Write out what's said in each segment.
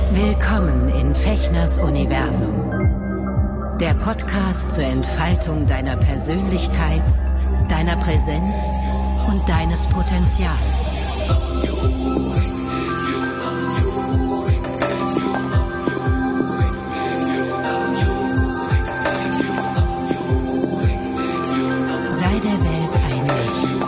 Willkommen in Fechners Universum. Der Podcast zur Entfaltung deiner Persönlichkeit, deiner Präsenz und deines Potenzials. Sei der Welt ein Licht.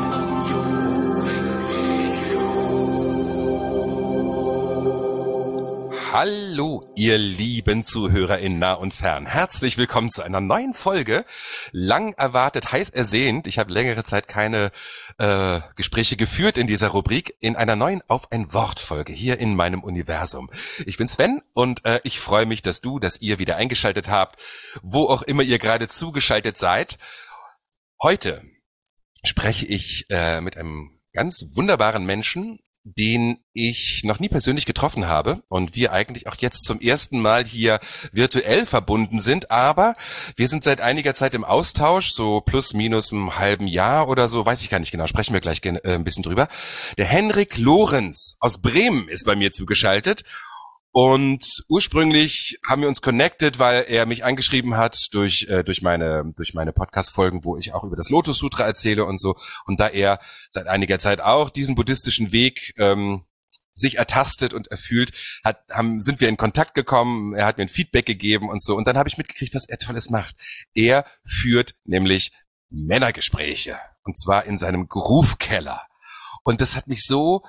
Hallo, ihr lieben Zuhörer in nah und fern. Herzlich willkommen zu einer neuen Folge. Lang erwartet, heiß ersehnt. Ich habe längere Zeit keine Gespräche geführt in dieser Rubrik. In einer neuen Auf ein Wort-Folge hier in meinem Universum. Ich bin Sven und ich freue mich, dass ihr wieder eingeschaltet habt, wo auch immer ihr gerade zugeschaltet seid. Heute spreche ich mit einem ganz wunderbaren Menschen, den ich noch nie persönlich getroffen habe und wir eigentlich auch jetzt zum ersten Mal hier virtuell verbunden sind, aber wir sind seit einiger Zeit im Austausch, so plus minus einem halben Jahr oder so, weiß ich gar nicht genau, sprechen wir gleich ein bisschen drüber. Der Henrik Lorenz aus Bremen ist bei mir zugeschaltet. Und ursprünglich haben wir uns connected, weil er mich angeschrieben hat durch meine Podcast-Folgen, wo ich auch über das Lotus Sutra erzähle und so. Und da er seit einiger Zeit auch diesen buddhistischen Weg sich ertastet und erfüllt, sind wir in Kontakt gekommen. Er hat mir ein Feedback gegeben und so. Und dann habe ich mitgekriegt, was er Tolles macht. Er führt nämlich Männergespräche. Und zwar in seinem Groove-Keller. Und das hat mich so...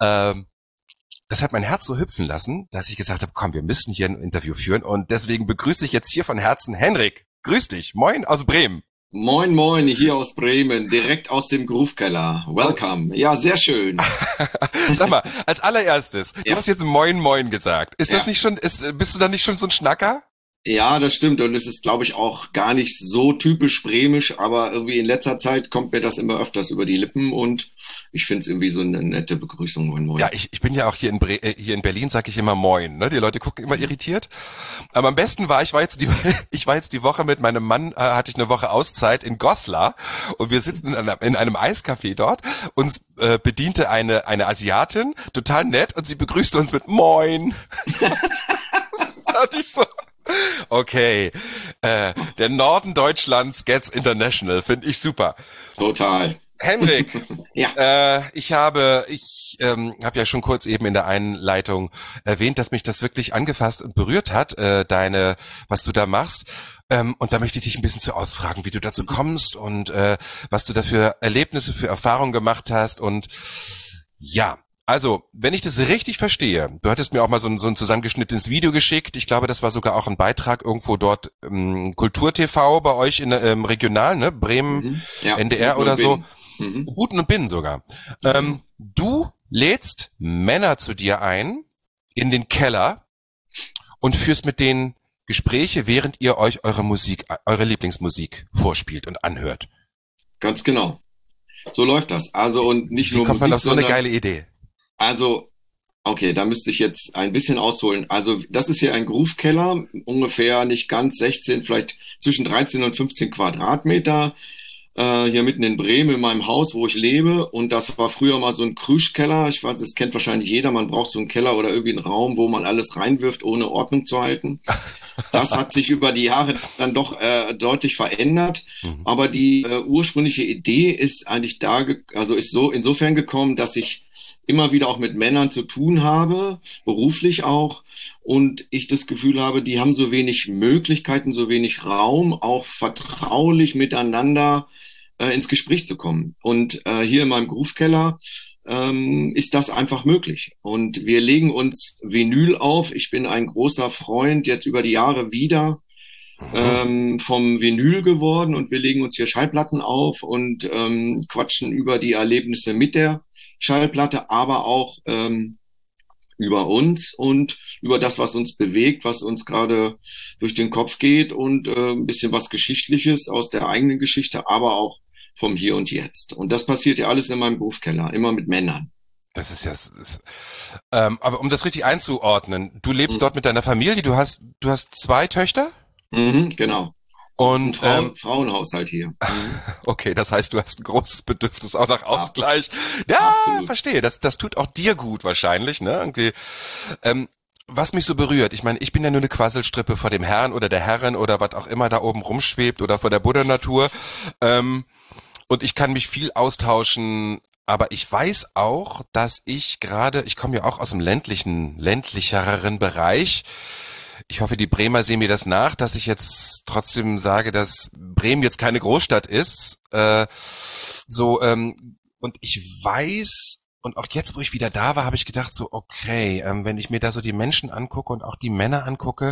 Das hat mein Herz so hüpfen lassen, dass ich gesagt habe, komm, wir müssen hier ein Interview führen. Und deswegen begrüße ich jetzt hier von Herzen Henrik. Grüß dich. Moin aus Bremen. Moin, moin, hier aus Bremen, direkt aus dem Groove-Keller. Welcome. Ja, sehr schön. Sag mal, als allererstes, du hast jetzt Moin, Moin gesagt. Ist das nicht schon, bist du da nicht schon so ein Schnacker? Ja, das stimmt. Und es ist, glaube ich, auch gar nicht so typisch bremisch, aber irgendwie in letzter Zeit kommt mir das immer öfters über die Lippen und ich finde es irgendwie so eine nette Begrüßung. Moin, moin. Ja, ich bin ja auch hier in Berlin, sage ich immer Moin. Ne? Die Leute gucken immer irritiert. Aber am besten ich war jetzt die Woche mit meinem Mann, hatte ich eine Woche Auszeit in Goslar und wir sitzen in einem Eiscafé dort. Uns bediente eine Asiatin, total nett, und sie begrüßte uns mit Moin. Das hatte ich so... Okay, der Norden Deutschlands gets international, finde ich super. Total. Henrik, Ja. ich habe ja schon kurz eben in der Einleitung erwähnt, dass mich das wirklich angefasst und berührt hat, was du da machst. Und da möchte ich dich ein bisschen zu ausfragen, wie du dazu kommst und was du da für Erlebnisse, für Erfahrungen gemacht hast. Und ja, also, wenn ich das richtig verstehe, du hattest mir auch mal so ein zusammengeschnittenes Video geschickt. Ich glaube, das war sogar auch ein Beitrag irgendwo dort Kultur TV bei euch im Regional, ne? Bremen, Ja, NDR oder so. Mhm. Guten und Binnen sogar. Du lädst Männer zu dir ein in den Keller und führst mit denen Gespräche, während ihr euch eure Lieblingsmusik vorspielt und anhört. Ganz genau. So läuft das. Also und nicht nur Wie kommt Musik, man auf so eine sondern geile Idee? Also, okay, da müsste ich jetzt ein bisschen ausholen. Also, das ist hier ein Groove-Keller, ungefähr nicht ganz 16, vielleicht zwischen 13 und 15 Quadratmeter, hier mitten in Bremen in meinem Haus, wo ich lebe. Und das war früher mal so ein Krüschkeller. Ich weiß, das kennt wahrscheinlich jeder. Man braucht so einen Keller oder irgendwie einen Raum, wo man alles reinwirft, ohne Ordnung zu halten. Das hat sich über die Jahre dann doch deutlich verändert. Aber die ursprüngliche Idee ist eigentlich ist so insofern gekommen, dass ich immer wieder auch mit Männern zu tun habe, beruflich auch, und ich das Gefühl habe, die haben so wenig Möglichkeiten, so wenig Raum, auch vertraulich miteinander ins Gespräch zu kommen. Und hier in meinem Groove-Keller ist das einfach möglich. Und wir legen uns Vinyl auf. Ich bin ein großer Freund jetzt über die Jahre wieder vom Vinyl geworden und wir legen uns hier Schallplatten auf und quatschen über die Erlebnisse mit der Schallplatte, aber auch über uns und über das, was uns bewegt, was uns gerade durch den Kopf geht und ein bisschen was Geschichtliches aus der eigenen Geschichte, aber auch vom Hier und Jetzt. Und das passiert ja alles in meinem Berufskeller, immer mit Männern. Das ist aber um das richtig einzuordnen, du lebst dort mit deiner Familie, du hast 2 Töchter? Genau. Und das ist ein Frauenhaushalt hier. Okay, das heißt, du hast ein großes Bedürfnis auch nach Ausgleich. Ja, Absolut. Verstehe. Das tut auch dir gut wahrscheinlich, ne? Irgendwie. was mich so berührt, ich meine, ich bin ja nur eine Quasselstrippe vor dem Herrn oder der Herrin oder was auch immer da oben rumschwebt oder vor der Buddha-Natur. Und ich kann mich viel austauschen, aber ich weiß auch, dass ich komme ja auch aus dem ländlicheren Bereich. Ich hoffe, die Bremer sehen mir das nach, dass ich jetzt trotzdem sage, dass Bremen jetzt keine Großstadt ist. Und ich weiß, und auch jetzt, wo ich wieder da war, habe ich gedacht so, okay, wenn ich mir da so die Menschen angucke und auch die Männer angucke,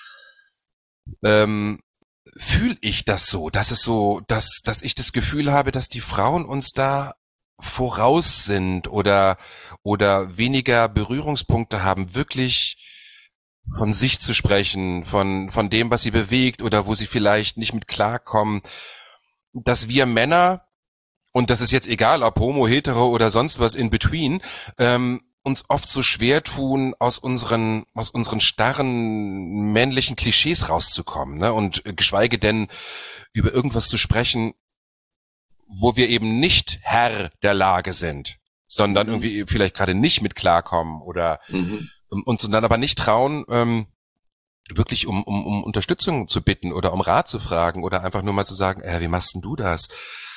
ähm, fühle ich das so, dass ich das Gefühl habe, dass die Frauen uns da voraus sind oder weniger Berührungspunkte haben, wirklich von sich zu sprechen, von dem, was sie bewegt oder wo sie vielleicht nicht mit klarkommen, dass wir Männer, und das ist jetzt egal, ob homo, hetero oder sonst was in between, uns oft so schwer tun, aus unseren starren männlichen Klischees rauszukommen, ne? Und geschweige denn über irgendwas zu sprechen, wo wir eben nicht Herr der Lage sind, sondern irgendwie vielleicht gerade nicht mit klarkommen oder uns dann aber nicht trauen, wirklich um Unterstützung zu bitten oder um Rat zu fragen oder einfach nur mal zu sagen, wie machst denn du das?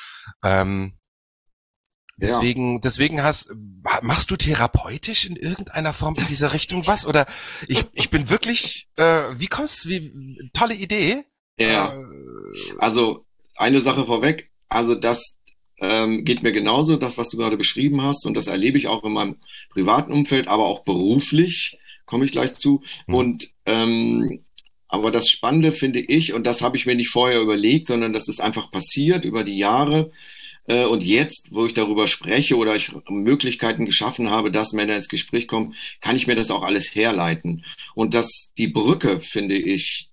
Deswegen machst du therapeutisch in irgendeiner Form in dieser Richtung was? Oder ich bin wirklich, tolle Idee. Ja, also eine Sache vorweg, also das geht mir genauso, das, was du gerade beschrieben hast, und das erlebe ich auch in meinem privaten Umfeld, aber auch beruflich, komme ich gleich zu. Und aber das Spannende finde ich, und das habe ich mir nicht vorher überlegt, sondern das ist einfach passiert über die Jahre. Und jetzt, wo ich darüber spreche oder ich Möglichkeiten geschaffen habe, dass Männer ins Gespräch kommen, kann ich mir das auch alles herleiten. Und die Brücke, finde ich,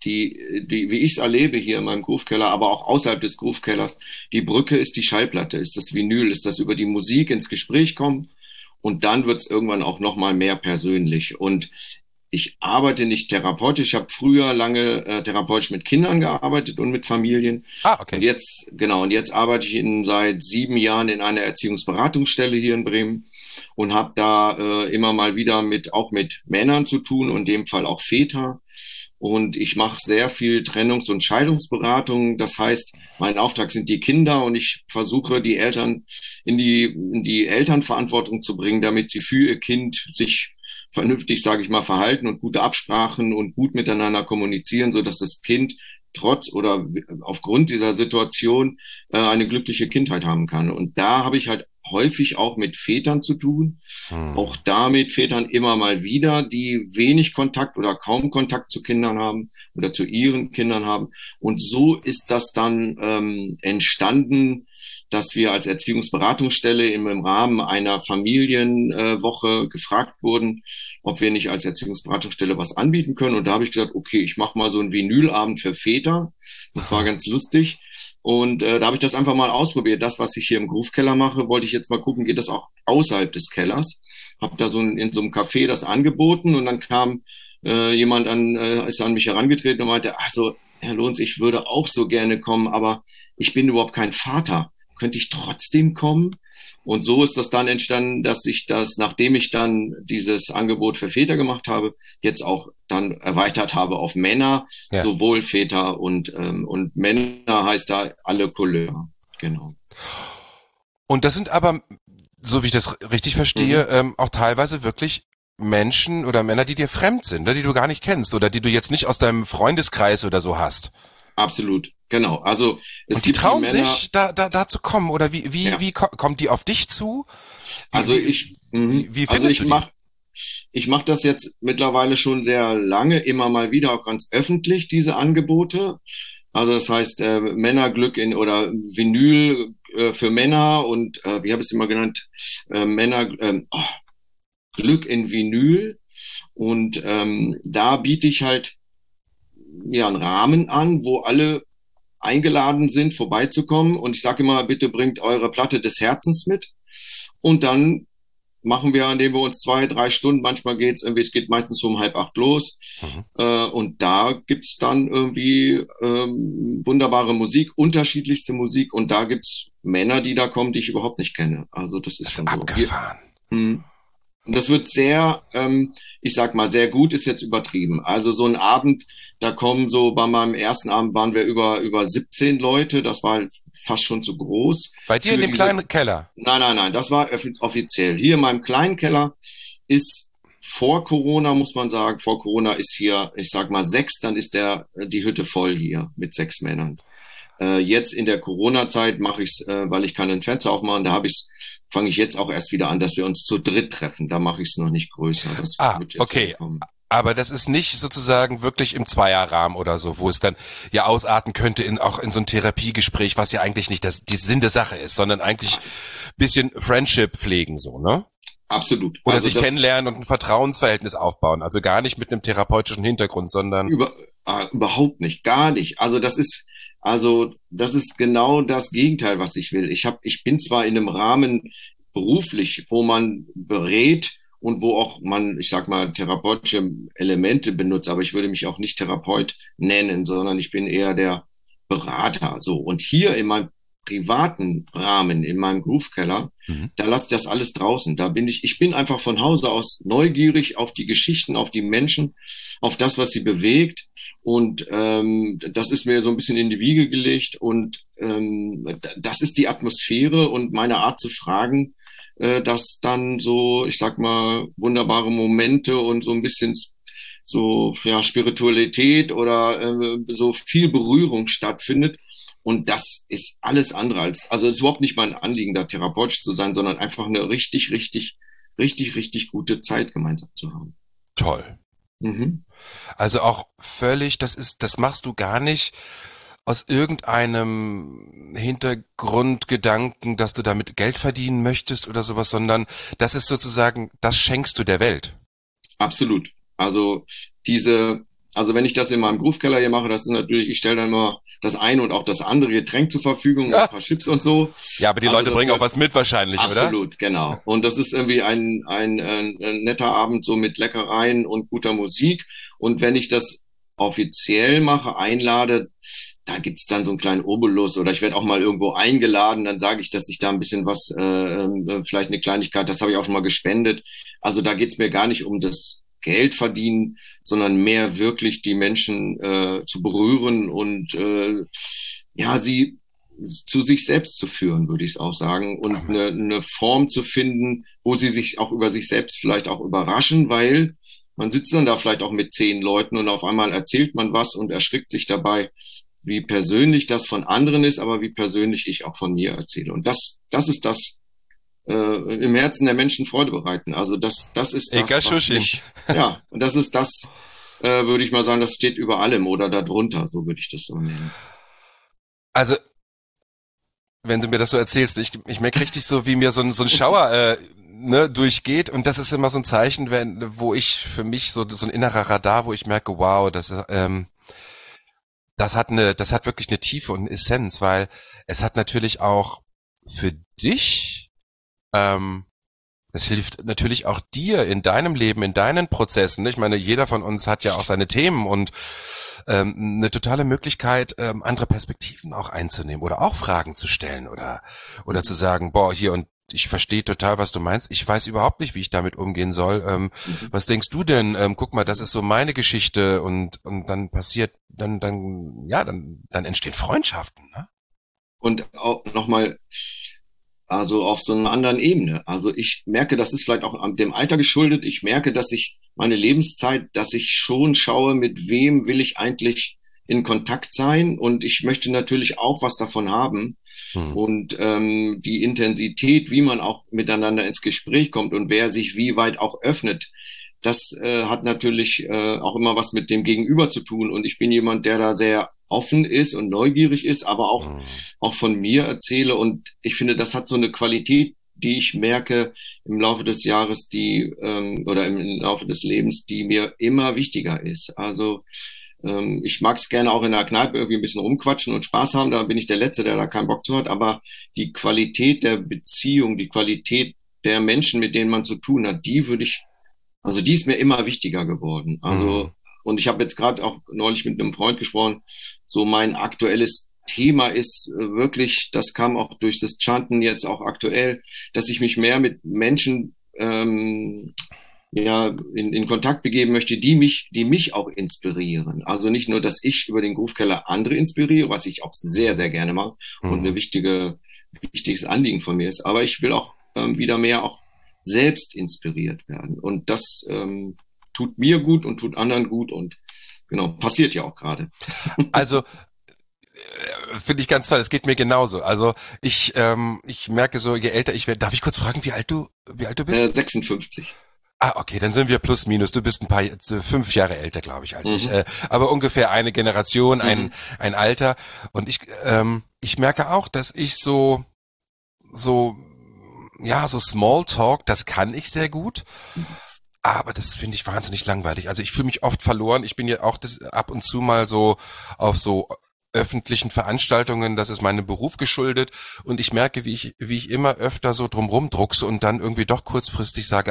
wie ich es erlebe hier in meinem Groove-Keller, aber auch außerhalb des Groove-Kellers, die Brücke ist die Schallplatte, ist das Vinyl, ist das über die Musik ins Gespräch kommen. Und dann wird es irgendwann auch nochmal mehr persönlich. Und ich arbeite nicht therapeutisch. Ich habe früher lange therapeutisch mit Kindern gearbeitet und mit Familien. Okay. Und jetzt arbeite ich seit 7 Jahren in einer Erziehungsberatungsstelle hier in Bremen und habe da immer mal wieder auch mit Männern zu tun und in dem Fall auch Väter. Und ich mache sehr viel Trennungs- und Scheidungsberatung. Das heißt, mein Auftrag sind die Kinder und ich versuche, die Eltern in die Elternverantwortung zu bringen, damit sie für ihr Kind sich vernünftig, sage ich mal, verhalten und gute Absprachen und gut miteinander kommunizieren, so dass das Kind trotz oder aufgrund dieser Situation eine glückliche Kindheit haben kann. Und da habe ich halt häufig auch mit Vätern zu tun, auch da mit Vätern immer mal wieder, die wenig Kontakt oder kaum Kontakt zu Kindern haben oder zu ihren Kindern haben. Und so ist das dann entstanden, dass wir als Erziehungsberatungsstelle im Rahmen einer Familienwoche gefragt wurden, ob wir nicht als Erziehungsberatungsstelle was anbieten können. Und da habe ich gesagt, okay, ich mache mal so einen Vinylabend für Väter. Das war ganz lustig. Und da habe ich das einfach mal ausprobiert. Das, was ich hier im Groove-Keller mache, wollte ich jetzt mal gucken, geht das auch außerhalb des Kellers. Habe da in so einem Café das angeboten und dann kam jemand ist an mich herangetreten und meinte, also Herr Lohns, ich würde auch so gerne kommen, aber ich bin überhaupt kein Vater. Könnte ich trotzdem kommen? Und so ist das dann entstanden, dass ich nachdem ich dann dieses Angebot für Väter gemacht habe, jetzt auch dann erweitert habe auf Männer, sowohl Väter und Männer heißt da alle Couleur. Genau. Und das sind aber, so wie ich das richtig verstehe, auch teilweise wirklich Menschen oder Männer, die dir fremd sind, ne, die du gar nicht kennst oder die du jetzt nicht aus deinem Freundeskreis oder so hast. Absolut, genau. Also und die trauen sich, da zu kommen oder wie kommt die auf dich zu? Ich mach das jetzt mittlerweile schon sehr lange, immer mal wieder auch ganz öffentlich, diese Angebote. Also das heißt Männerglück oder Vinyl für Männer und wie habe ich es immer genannt, Glück in Vinyl. Und da biete ich halt einen Rahmen an, wo alle eingeladen sind, vorbeizukommen. Und ich sage immer, bitte bringt eure Platte des Herzens mit. Und dann machen wir, indem wir uns 2, 3 Stunden, manchmal es geht meistens so um 7:30 los. Und da gibt's dann irgendwie wunderbare Musik, unterschiedlichste Musik. Und da gibt's Männer, die da kommen, die ich überhaupt nicht kenne. Also das ist schon abgefahren. So. Und das wird sehr, ich sag mal, sehr gut ist jetzt übertrieben. Also so ein Abend, da kommen so, bei meinem ersten Abend waren wir über 17 Leute, das war halt fast schon zu groß Bei dir in für dem diese, kleinen Keller. nein, das war offiziell. Hier in meinem kleinen Keller ist vor Corona, muss man sagen, vor Corona ist hier, ich sag mal, 6, dann ist die Hütte voll hier mit 6 Männern. Jetzt in der Corona-Zeit mache ich es, weil ich kann ein Fenster aufmachen, fange ich jetzt auch erst wieder an, dass wir uns zu dritt treffen. Da mache ich es noch nicht größer. Das Ah, wird jetzt wieder okay. kommen. Aber das ist nicht sozusagen wirklich im Zweierrahmen oder so, wo es dann ja ausarten könnte auch in so ein Therapiegespräch, was ja eigentlich nicht die Sinn der Sache ist, sondern eigentlich bisschen Friendship pflegen, so, ne? Absolut. Oder Also sich kennenlernen und ein Vertrauensverhältnis aufbauen. Also gar nicht mit einem therapeutischen Hintergrund, sondern überhaupt nicht, gar nicht. Also das ist genau das Gegenteil, was ich will. Ich bin zwar in einem Rahmen beruflich, wo man berät und wo auch man, ich sag mal, therapeutische Elemente benutzt, aber ich würde mich auch nicht Therapeut nennen, sondern ich bin eher der Berater. So. Und hier in meinem privaten Rahmen, in meinem Groove-Keller, mhm. da lasse ich das alles draußen. Ich bin einfach von Hause aus neugierig auf die Geschichten, auf die Menschen, auf das, was sie bewegt. Und das ist mir so ein bisschen in die Wiege gelegt. Und das ist die Atmosphäre und meine Art zu fragen, dass dann so, ich sag mal, wunderbare Momente und so ein bisschen so ja Spiritualität oder so viel Berührung stattfindet. Und das ist alles andere also es ist überhaupt nicht mein Anliegen, da therapeutisch zu sein, sondern einfach eine richtig gute Zeit gemeinsam zu haben. Toll. Mhm. Also auch völlig, das machst du gar nicht aus irgendeinem Hintergrundgedanken, dass du damit Geld verdienen möchtest oder sowas, sondern das ist sozusagen, das schenkst du der Welt. Absolut. Also wenn ich das in meinem Groove-Keller hier mache, das ist natürlich, ich stelle dann immer das eine und auch das andere Getränk zur Verfügung, Ja, ein paar Chips und so. ja, aber die Also Leute das bringen auch wird was mit wahrscheinlich, oder? absolut, genau. Und das ist irgendwie ein netter Abend so mit Leckereien und guter Musik. Und wenn ich das offiziell mache, einlade, da gibt's dann so einen kleinen Obolus oder ich werde auch mal irgendwo eingeladen, dann sage ich, dass ich da ein bisschen was, vielleicht eine Kleinigkeit, das habe ich auch schon mal gespendet. Also da geht's mir gar nicht um das Geld verdienen, sondern mehr wirklich die Menschen zu berühren und ja, sie zu sich selbst zu führen, würde ich es auch sagen, und eine Form zu finden, wo sie sich auch über sich selbst vielleicht auch überraschen, weil man sitzt dann da vielleicht auch mit 10 Leuten und auf einmal erzählt man was und erschrickt sich dabei, wie persönlich das von anderen ist, aber wie persönlich ich auch von mir erzähle. Und das ist das im Herzen der Menschen Freude bereiten. Also das ist Egal, das, was Schuschin. mich, ja, und das ist das, würde ich mal sagen, das steht über allem oder darunter, so würde ich das so nennen. Also, wenn du mir das so erzählst, ich merke richtig so, wie mir so ein Schauer ne, durchgeht und das ist immer so ein Zeichen, wo ich für mich so ein innerer Radar, wo ich merke, wow, das hat wirklich eine Tiefe und eine Essenz, weil es hat natürlich auch für dich, es hilft natürlich auch dir in deinem Leben, in deinen Prozessen. Ich meine, jeder von uns hat ja auch seine Themen und eine totale Möglichkeit, andere Perspektiven auch einzunehmen oder auch Fragen zu stellen oder zu sagen, boah, hier und ich verstehe total, was du meinst. Ich weiß überhaupt nicht, wie ich damit umgehen soll. Was denkst du denn? Guck mal, das ist so meine Geschichte und dann passiert, dann entstehen Freundschaften, ne? Und auch nochmal, also auf so einer anderen Ebene. Also ich merke, das ist vielleicht auch dem Alter geschuldet. Ich merke, dass ich meine Lebenszeit, dass ich schon schaue, mit wem will ich eigentlich in Kontakt sein. Und ich möchte natürlich auch was davon haben. Hm. Und die Intensität, wie man auch miteinander ins Gespräch kommt und wer sich wie weit auch öffnet, das hat natürlich auch immer was mit dem Gegenüber zu tun. Und ich bin jemand, der da sehr offen ist und neugierig ist, aber auch von mir erzähle. Und ich finde, das hat so eine Qualität, die ich merke im Laufe des Jahres, oder im Laufe des Lebens, die mir immer wichtiger ist. Also ich mag es gerne auch in der Kneipe irgendwie ein bisschen rumquatschen und Spaß haben. Da bin ich der Letzte, der da keinen Bock zu hat. Aber die Qualität der Beziehung, die Qualität der Menschen, mit denen man zu tun hat, die ist mir immer wichtiger geworden. Also, und ich habe jetzt gerade auch neulich mit einem Freund gesprochen, so mein aktuelles Thema ist wirklich, das kam auch durch das Chanten jetzt auch aktuell, dass ich mich mehr mit Menschen ja, in Kontakt begeben möchte, die mich auch inspirieren. Also nicht nur, dass ich über den Groove-Keller andere inspiriere, was ich auch sehr, sehr gerne mache und Mhm. wichtiges Anliegen von mir ist, aber ich will auch wieder mehr auch selbst inspiriert werden. Und das tut mir gut und tut anderen gut und genau, passiert ja auch gerade. Also finde ich ganz toll. Es geht mir genauso. Also ich merke so, je älter ich werde, darf ich kurz fragen, wie alt du bist? 56. Ah, okay, dann sind wir plus minus. Du bist 5 Jahre älter, glaube ich, als ich. Mhm. Aber ungefähr eine Generation, Mhm. ein Alter. Und ich merke auch, dass ich so, ja, so Smalltalk, das kann ich sehr gut. Aber das finde ich wahnsinnig langweilig. Also ich fühle mich oft verloren. Ich bin ja auch ab und zu mal so auf so öffentlichen Veranstaltungen, das ist meinem Beruf geschuldet und ich merke, wie ich immer öfter so drumrum druckse und dann irgendwie doch kurzfristig sage,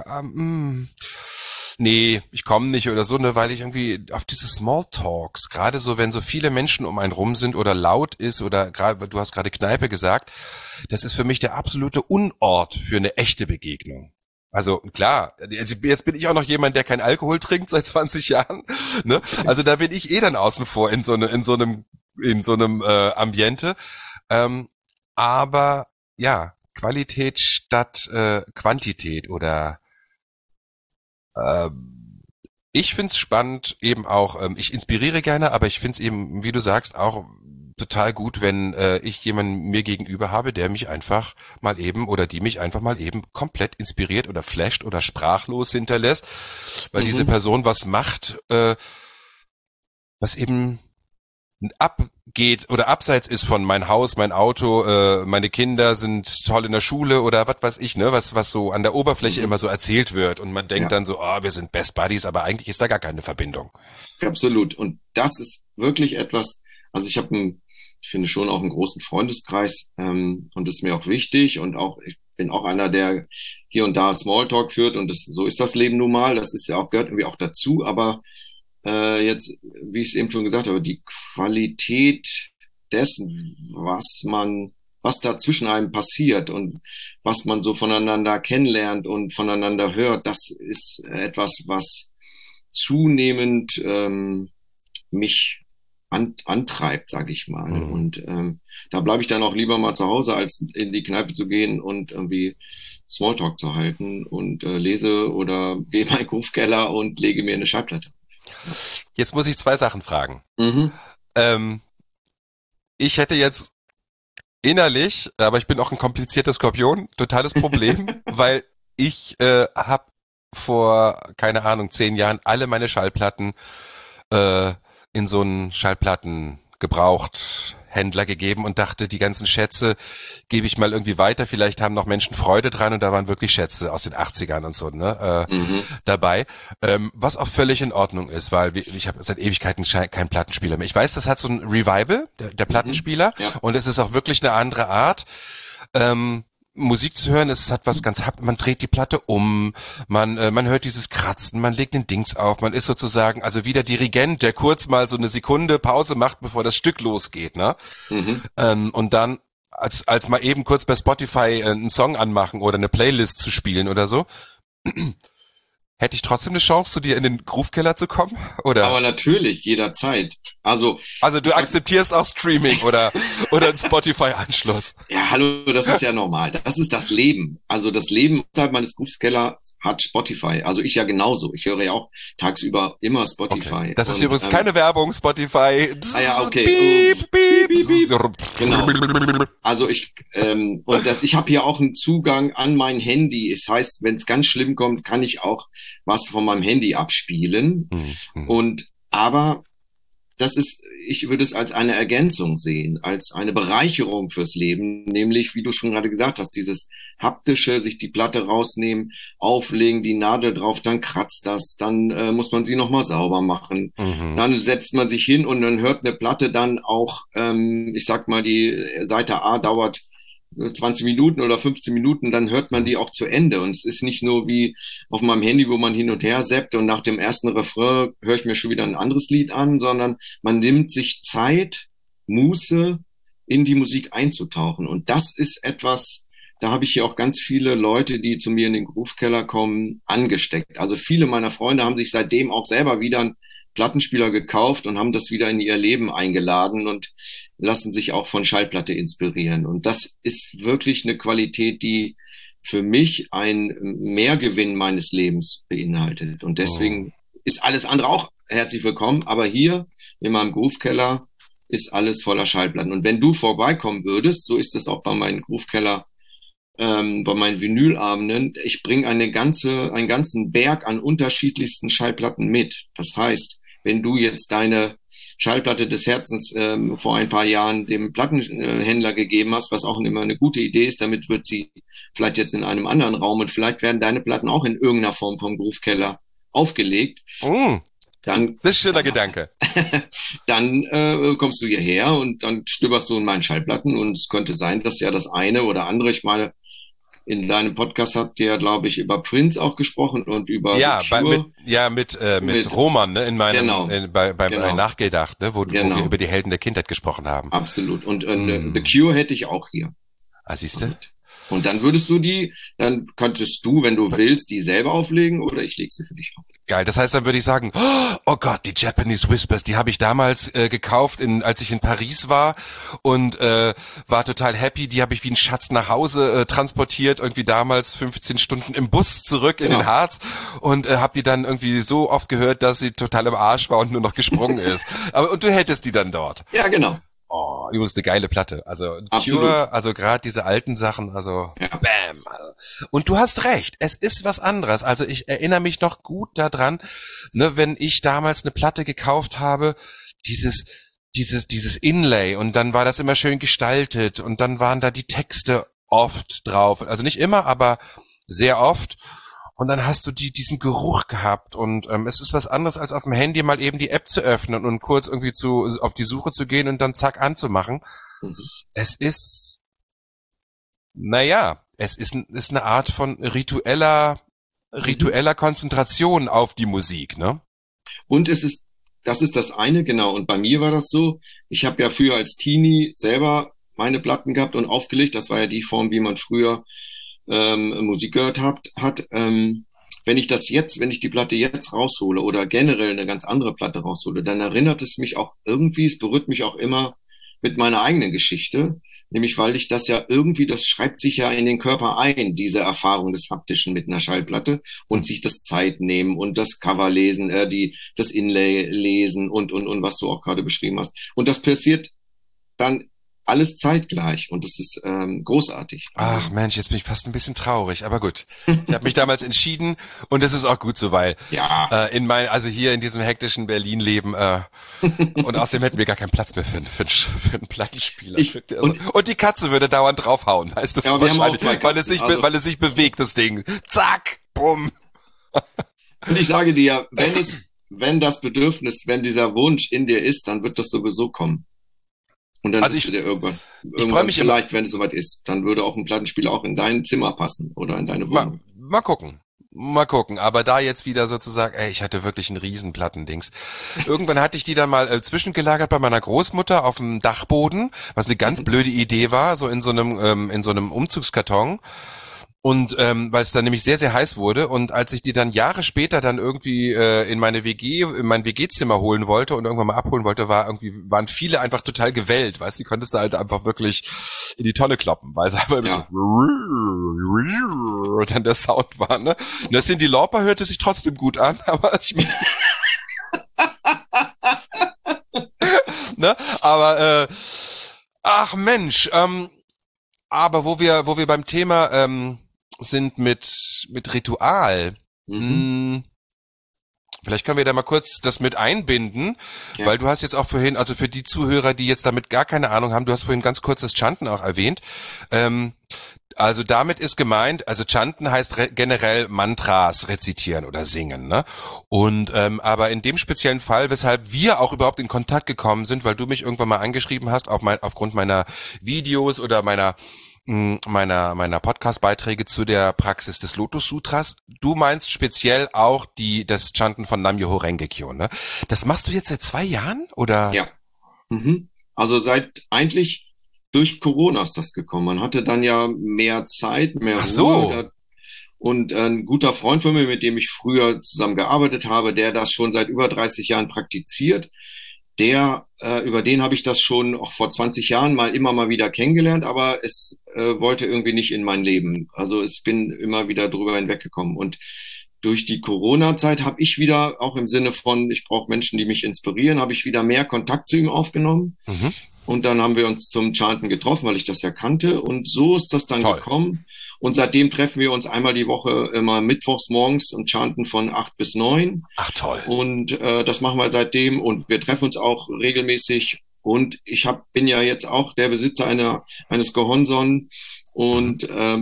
nee, ich komme nicht oder so, ne, weil ich irgendwie auf diese Smalltalks, gerade so, wenn so viele Menschen um einen rum sind oder laut ist oder gerade, du hast gerade Kneipe gesagt, das ist für mich der absolute Unort für eine echte Begegnung. Also klar, jetzt bin ich auch noch jemand, der kein Alkohol trinkt seit 20 Jahren. Ne? Okay. Also da bin ich dann außen vor in so einem Ambiente. Ähm, aber ja, Qualität statt Quantität oder ich find's spannend, eben auch, ich inspiriere gerne, aber ich find's eben, wie du sagst, auch total gut, wenn ich jemanden mir gegenüber habe, der mich einfach mal eben oder die mich einfach mal eben komplett inspiriert oder flasht oder sprachlos hinterlässt, weil diese Mhm. Person was macht, was eben abgeht oder abseits ist von mein Haus, mein Auto, meine Kinder sind toll in der Schule oder was weiß ich, ne, was so an der Oberfläche Mhm. immer so erzählt wird und man denkt Ja. dann so, oh, wir sind Best Buddies, aber eigentlich ist da gar keine Verbindung. Absolut. Und das ist wirklich etwas, also ich finde schon auch einen großen Freundeskreis, und das ist mir auch wichtig und auch, ich bin auch einer, der hier und da Smalltalk führt und so ist das Leben nun mal, das ist ja auch, gehört irgendwie auch dazu, aber jetzt, wie ich es eben schon gesagt habe, die Qualität dessen, was da zwischen einem passiert und was man so voneinander kennenlernt und voneinander hört, das ist etwas, was zunehmend mich antreibt, sage ich mal. Mhm. Und da bleibe ich dann auch lieber mal zu Hause, als in die Kneipe zu gehen und irgendwie Smalltalk zu halten und lese oder gehe in meinen Groove-Keller und lege mir eine Schallplatte. Ja. Jetzt muss ich zwei Sachen fragen. Mhm. Ähm, ich hätte jetzt innerlich, aber ich bin auch ein komplizierter Skorpion, totales Problem, weil ich habe vor, keine Ahnung, 10 Jahren alle meine Schallplatten äh, in so einen Schallplatten gebraucht Händler gegeben und dachte, die ganzen Schätze gebe ich mal irgendwie weiter. Vielleicht haben noch Menschen Freude dran und da waren wirklich Schätze aus den 80ern und so Mhm. dabei. Was auch völlig in Ordnung ist, weil ich habe seit Ewigkeiten keinen Plattenspieler mehr. Ich weiß, das hat so ein Revival, der Mhm. Plattenspieler, Ja. und es ist auch wirklich eine andere Art. Musik zu hören, es hat was ganz, man dreht die Platte um, man hört dieses Kratzen, man legt den Dings auf, man ist sozusagen, also wie der Dirigent, der kurz mal so eine Sekunde Pause macht, bevor das Stück losgeht, ne? Mhm. Und dann als mal eben kurz bei Spotify einen Song anmachen oder eine Playlist zu spielen oder so, hätte ich trotzdem eine Chance, zu dir in den Groove-Keller zu kommen? Aber Oder? natürlich, jederzeit. Also, Also du ich sag, akzeptierst auch Streaming oder einen Spotify-Anschluss. ja, hallo, das ist ja normal. Das ist das Leben. Also das Leben außerhalb meines Berufskellers hat Spotify. Also ich ja genauso. Ich höre ja auch tagsüber immer Okay. Spotify. Das ist Und übrigens keine Werbung, Spotify. ja, Bzz, okay. piep, Piep, piep, piep, piep. bzz. Genau. Also ich habe hier auch einen Zugang an mein Handy. Es heißt, wenn es ganz schlimm kommt, kann ich auch was von meinem Handy abspielen. Hm, hm, Aber ich würde es als eine Ergänzung sehen, als eine Bereicherung fürs Leben, nämlich, wie du schon gerade gesagt hast, dieses haptische, sich die Platte rausnehmen, auflegen, die Nadel drauf, dann kratzt das, dann muss man sie nochmal sauber machen, mhm, dann setzt man sich hin und dann hört eine Platte dann auch, ich sag mal, die Seite A dauert 20 Minuten oder 15 Minuten, dann hört man mhm, die auch zu Ende. Und es ist nicht nur wie auf meinem Handy, wo man hin und her zappt und nach dem ersten Refrain höre ich mir schon wieder ein anderes Lied an, sondern man nimmt sich Zeit, Muße, in die Musik einzutauchen. Und das ist etwas, da habe ich hier auch ganz viele Leute, die zu mir in den Groove-Keller kommen, angesteckt. Also viele meiner Freunde haben sich seitdem auch selber wieder einen Plattenspieler gekauft und haben das wieder in ihr Leben eingeladen und lassen sich auch von Schallplatte inspirieren. Und das ist wirklich eine Qualität, die für mich ein Mehrgewinn meines Lebens beinhaltet. Und deswegen ist alles andere auch herzlich willkommen. Aber hier in meinem Groove-Keller ist alles voller Schallplatten. Und wenn du vorbeikommen würdest, so ist es auch bei meinem Groove-Keller, bei meinen Vinylabenden, ich bringe einen ganzen Berg an unterschiedlichsten Schallplatten mit. Das heißt, wenn du jetzt deine Schallplatte des Herzens vor ein paar Jahren dem Plattenhändler gegeben hast, was auch immer eine gute Idee ist, damit wird sie vielleicht jetzt in einem anderen Raum und vielleicht werden deine Platten auch in irgendeiner Form vom Groove-Keller aufgelegt. Dann, das ist ein schöner Gedanke. Dann kommst du hierher und dann stöberst du in meinen Schallplatten und es könnte sein, dass ja das eine oder andere, ich meine, in deinem Podcast habt ihr, glaube ich, über Prince auch gesprochen und über ja, The Cure. mit Roman, ne, in meinem, Genau. beim Genau. Nachgedacht, ne, wo wir über die Helden der Kindheit gesprochen haben. Absolut. Und The Cure hätte ich auch hier. Ah, siehst du? Und dann dann könntest du, wenn du willst, die selber auflegen oder ich lege sie für dich auf. Geil, das heißt, dann würde ich sagen, oh Gott, die Japanese Whispers, die habe ich damals gekauft, als ich in Paris war und war total happy. Die habe ich wie ein Schatz nach Hause transportiert, irgendwie damals 15 Stunden im Bus zurück in den Harz und habe die dann irgendwie so oft gehört, dass sie total im Arsch war und nur noch gesprungen ist. Und du hättest die dann dort. Ja, genau. Oh, übrigens eine geile Platte. Also Absolut. Cure, also gerade diese alten Sachen, also bam. Und du hast recht, es ist was anderes. Also ich erinnere mich noch gut daran, ne, wenn ich damals eine Platte gekauft habe, dieses Inlay und dann war das immer schön gestaltet und dann waren da die Texte oft drauf. Also nicht immer, aber sehr oft. Und dann hast du diesen Geruch gehabt und es ist was anderes, als auf dem Handy mal eben die App zu öffnen und kurz irgendwie auf die Suche zu gehen und dann zack anzumachen. Es ist, es ist eine Art von ritueller Konzentration auf die Musik, ne? Und das ist das eine, genau. Und bei mir war das so, ich habe ja früher als Teenie selber meine Platten gehabt und aufgelegt. Das war ja die Form, wie man früher Musik gehört hat. Wenn ich die Platte jetzt raushole oder generell eine ganz andere Platte raushole, dann erinnert es mich auch irgendwie, es berührt mich auch immer mit meiner eigenen Geschichte, nämlich weil ich das ja irgendwie, das schreibt sich ja in den Körper ein, diese Erfahrung des Haptischen mit einer Schallplatte und sich das Zeit nehmen und das Cover lesen, das Inlay lesen und was du auch gerade beschrieben hast. Und das passiert dann alles zeitgleich und das ist großartig. Ach Mensch, jetzt bin ich fast ein bisschen traurig, aber gut. Ich habe mich damals entschieden und es ist auch gut so, weil also hier in diesem hektischen Berlin-Leben und außerdem hätten wir gar keinen Platz mehr für einen Plattenspieler. Und die Katze würde dauernd draufhauen, heißt das wahrscheinlich, weil es sich bewegt, das Ding. Zack, bumm. Und ich sage dir, wenn dieser Wunsch in dir ist, dann wird das sowieso kommen. Und dann wirst du dir irgendwann vielleicht, wenn es soweit ist, dann würde auch ein Plattenspieler auch in dein Zimmer passen oder in deine Wohnung. Mal gucken. Aber da jetzt wieder sozusagen, ich hatte wirklich einen riesen Plattendings. Irgendwann hatte ich die dann mal zwischengelagert bei meiner Großmutter auf dem Dachboden, was eine ganz blöde Idee war, so in so einem Umzugskarton. Und weil es dann nämlich sehr, sehr heiß wurde und als ich die dann Jahre später dann irgendwie in mein WG-Zimmer holen wollte und irgendwann mal abholen wollte, waren viele einfach total gewellt, weißt du, die konntest du halt einfach wirklich in die Tonne kloppen, weil es einfach so dann der Sound war, ne? Und das Cyndi Lauper hörte sich trotzdem gut an, aber ne? Aber ach Mensch, aber wo wir beim Thema sind mit Ritual. Vielleicht können wir da mal kurz das mit einbinden, weil du hast jetzt auch vorhin, also für die Zuhörer, die jetzt damit gar keine Ahnung haben, du hast vorhin ganz kurz das Chanten auch erwähnt. Also damit ist gemeint, also Chanten heißt generell Mantras rezitieren oder singen, ne? Und aber in dem speziellen Fall, weshalb wir auch überhaupt in Kontakt gekommen sind, weil du mich irgendwann mal angeschrieben hast, aufgrund meiner Videos oder meiner Podcast-Beiträge zu der Praxis des Lotus-Sutras. Du meinst speziell auch das Chanten von Nam-myoho Renge-kyo, ne? Das machst du jetzt seit 2 Jahren, oder? Ja. Also seit eigentlich Durch Corona ist das gekommen. Man hatte dann ja mehr Zeit, mehr Ach Ruhe. so. Und ein guter Freund von mir, mit dem ich früher zusammen gearbeitet habe, der das schon seit über 30 Jahren praktiziert, über den habe ich das schon auch vor 20 Jahren immer mal wieder kennengelernt, aber es wollte irgendwie nicht in mein Leben. Also ich bin immer wieder drüber hinweggekommen. Und durch die Corona-Zeit habe ich wieder, auch im Sinne von, ich brauche Menschen, die mich inspirieren, habe ich wieder mehr Kontakt zu ihm aufgenommen. Mhm. Und dann haben wir uns zum Chanten getroffen, weil ich das ja kannte. Und so ist das dann Toll. gekommen. Und seitdem treffen wir uns einmal die Woche immer mittwochs morgens und chanten von 8 bis 9. Ach toll. Und das machen wir seitdem. Und wir treffen uns auch regelmäßig. Und bin ja jetzt auch der Besitzer eines Gehonson und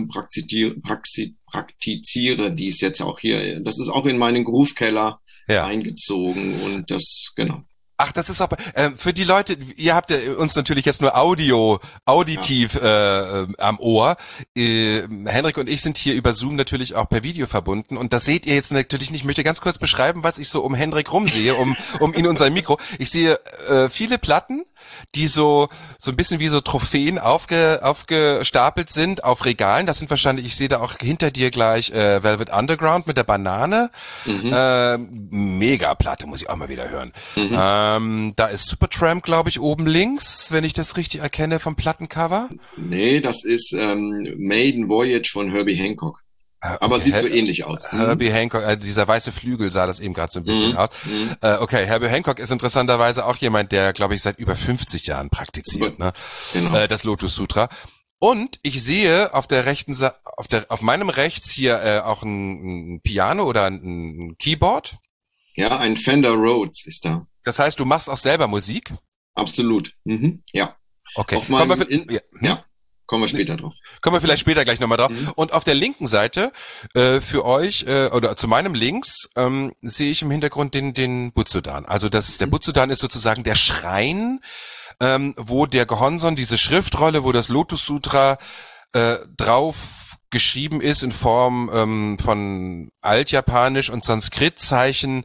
praktiziere dies jetzt auch hier. Das ist auch in meinen Groove-Keller Ja. eingezogen. Und das, genau. Ach, das ist aber für die Leute, ihr habt ja uns natürlich jetzt nur auditiv am Ohr. Henrik und ich sind hier über Zoom natürlich auch per Video verbunden und das seht ihr jetzt natürlich nicht. Ich möchte ganz kurz beschreiben, was ich so um Henrik rumsehe, um ihn und sein Mikro. Ich sehe viele Platten, die so ein bisschen wie so Trophäen aufgestapelt sind auf Regalen. Das sind wahrscheinlich, ich sehe da auch hinter dir gleich Velvet Underground mit der Banane. Mega Platte, muss ich auch mal wieder hören. Da ist Supertramp, glaube ich, oben links, wenn ich das richtig erkenne vom Plattencover. Nee, das ist Maiden Voyage von Herbie Hancock. Aber Okay, sieht so ähnlich aus. Herbie Hancock, dieser weiße Flügel sah das eben gerade so ein bisschen aus. Okay, Herbie Hancock ist interessanterweise auch jemand, der, glaube ich, seit über 50 Jahren praktiziert, ne? Genau. Das Lotus Sutra. Und ich sehe auf der rechten Seite, auf meinem rechts hier auch ein Piano oder ein Keyboard. Ja, ein Fender Rhodes ist da. Das heißt, du machst auch selber Musik? Absolut. Ja. Okay. Auf meinem Ja. Kommen wir später drauf. Kommen wir vielleicht später gleich nochmal drauf. Und auf der linken Seite für euch oder zu meinem links sehe ich im Hintergrund den Butsudan. Also der Butsudan ist sozusagen der Schrein, wo der Gehonson, diese Schriftrolle, wo das Lotus Sutra drauf geschrieben ist in Form von Altjapanisch und Sanskritzeichen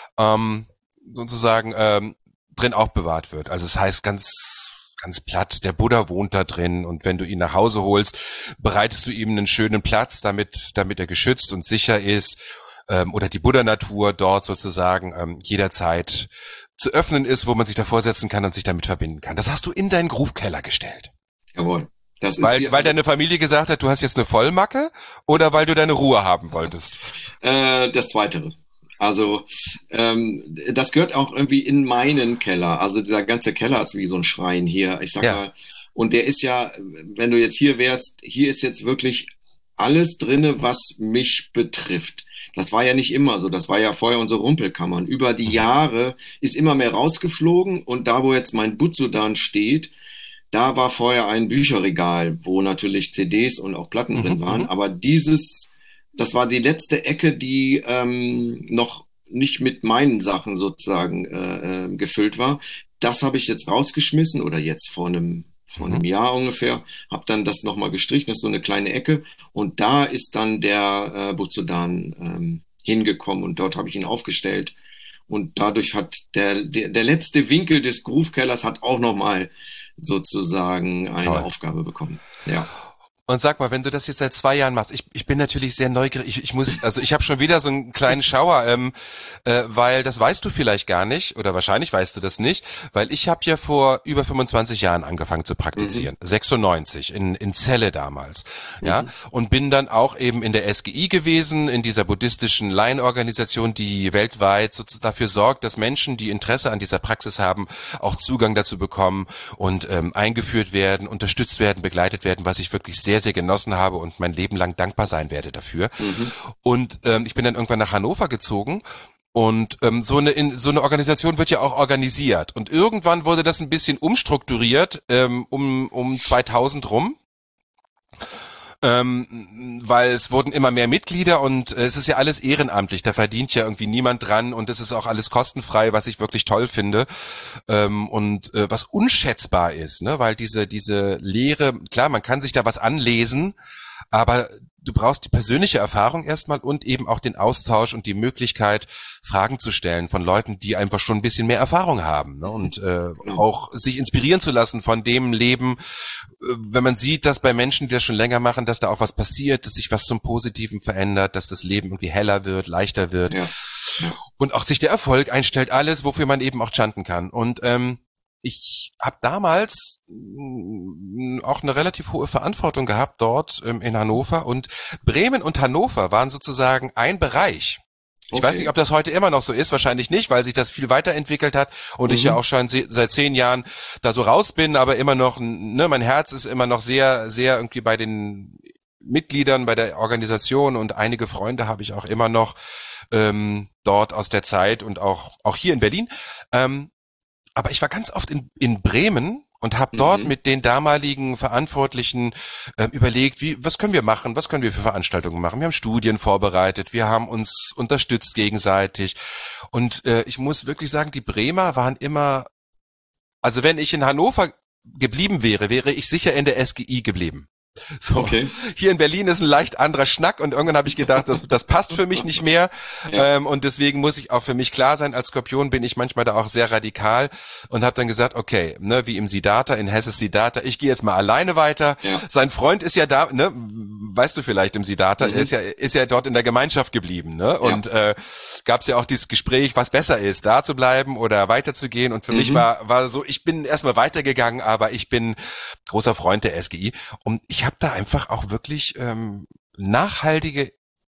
sozusagen drin aufbewahrt wird. Also es heißt ganz platt, der Buddha wohnt da drin und wenn du ihn nach Hause holst, bereitest du ihm einen schönen Platz, damit er geschützt und sicher ist oder die Buddha-Natur dort sozusagen jederzeit zu öffnen ist, wo man sich davor setzen kann und sich damit verbinden kann. Das hast du in deinen Groove-Keller gestellt. Jawohl. Das ist weil deine Familie gesagt hat, du hast jetzt eine Vollmacke oder weil du deine Ruhe haben wolltest? Das Zweitere. Also das gehört auch irgendwie in meinen Keller. Also dieser ganze Keller ist wie so ein Schrein hier. Ich sag mal, und der ist ja, wenn du jetzt hier wärst, hier ist jetzt wirklich alles drinne, was mich betrifft. Das war ja nicht immer so. Das war ja vorher unsere Rumpelkammern. Über die Jahre ist immer mehr rausgeflogen und da, wo jetzt mein Butsudan steht, da war vorher ein Bücherregal, wo natürlich CDs und auch Platten drin waren. Aber das war die letzte Ecke, die noch nicht mit meinen Sachen sozusagen gefüllt war. Das habe ich jetzt rausgeschmissen oder jetzt vor einem Jahr ungefähr, habe dann das nochmal gestrichen, das ist so eine kleine Ecke und da ist dann der Butsudan hingekommen und dort habe ich ihn aufgestellt und dadurch hat der letzte Winkel des Groove-Kellers hat auch nochmal sozusagen eine Aufgabe bekommen. Ja. Und sag mal, wenn du das jetzt seit 2 Jahren machst, ich bin natürlich sehr neugierig, ich habe schon wieder so einen kleinen Schauer, weil das weißt du vielleicht gar nicht, oder wahrscheinlich weißt du das nicht, weil ich habe ja vor über 25 Jahren angefangen zu praktizieren, 96, in Celle damals, ja, und bin dann auch eben in der SGI gewesen, in dieser buddhistischen Laienorganisation, die weltweit sozusagen dafür sorgt, dass Menschen, die Interesse an dieser Praxis haben, auch Zugang dazu bekommen und eingeführt werden, unterstützt werden, begleitet werden, was ich wirklich sehr, sehr genossen habe und mein Leben lang dankbar sein werde dafür. Und ich bin dann irgendwann nach Hannover gezogen und so eine Organisation wird ja auch organisiert. Und irgendwann wurde das ein bisschen umstrukturiert um 2000 rum. Weil es wurden immer mehr Mitglieder und es ist ja alles ehrenamtlich, da verdient ja irgendwie niemand dran und es ist auch alles kostenfrei, was ich wirklich toll finde und was unschätzbar ist, ne, weil diese Lehre, klar, man kann sich da was anlesen, Aber du brauchst die persönliche Erfahrung erstmal und eben auch den Austausch und die Möglichkeit, Fragen zu stellen von Leuten, die einfach schon ein bisschen mehr Erfahrung haben, ne? Und Genau. auch sich inspirieren zu lassen von dem Leben, wenn man sieht, dass bei Menschen, die das schon länger machen, dass da auch was passiert, dass sich was zum Positiven verändert, dass das Leben irgendwie heller wird, leichter wird Ja, ja. und auch sich der Erfolg einstellt, alles, wofür man eben auch chanten kann. Und ich habe damals auch eine relativ hohe Verantwortung gehabt dort in Hannover, und Bremen und Hannover waren sozusagen ein Bereich. Ich weiß nicht, ob das heute immer noch so ist, wahrscheinlich nicht, weil sich das viel weiterentwickelt hat und ich ja auch schon seit 10 Jahren da so raus bin, aber immer noch, ne, mein Herz ist immer noch sehr, sehr irgendwie bei den Mitgliedern, bei der Organisation, und einige Freunde habe ich auch immer noch dort aus der Zeit und auch hier in Berlin. Aber ich war ganz oft in Bremen und habe dort mit den damaligen Verantwortlichen überlegt, was können wir machen, was können wir für Veranstaltungen machen. Wir haben Studien vorbereitet, wir haben uns unterstützt gegenseitig, und ich muss wirklich sagen, die Bremer waren immer, also wenn ich in Hannover geblieben wäre, wäre ich sicher in der SGI geblieben. So, Okay. hier in Berlin ist ein leicht anderer Schnack, und irgendwann habe ich gedacht, das passt für mich nicht mehr. Ja. Und deswegen muss ich auch für mich klar sein, als Skorpion bin ich manchmal da auch sehr radikal und habe dann gesagt, okay, ne, wie im Siddhartha, in Hesses Siddhartha, ich gehe jetzt mal alleine weiter. Ja. Sein Freund ist ja da, ne, weißt du vielleicht im Siddhartha, er ist ja dort in der Gemeinschaft geblieben, ne? Und gab es ja auch dieses Gespräch, was besser ist, da zu bleiben oder weiterzugehen. Und für mich war so, ich bin erstmal weitergegangen, aber ich bin großer Freund der SGI, und ich habe da einfach auch wirklich nachhaltige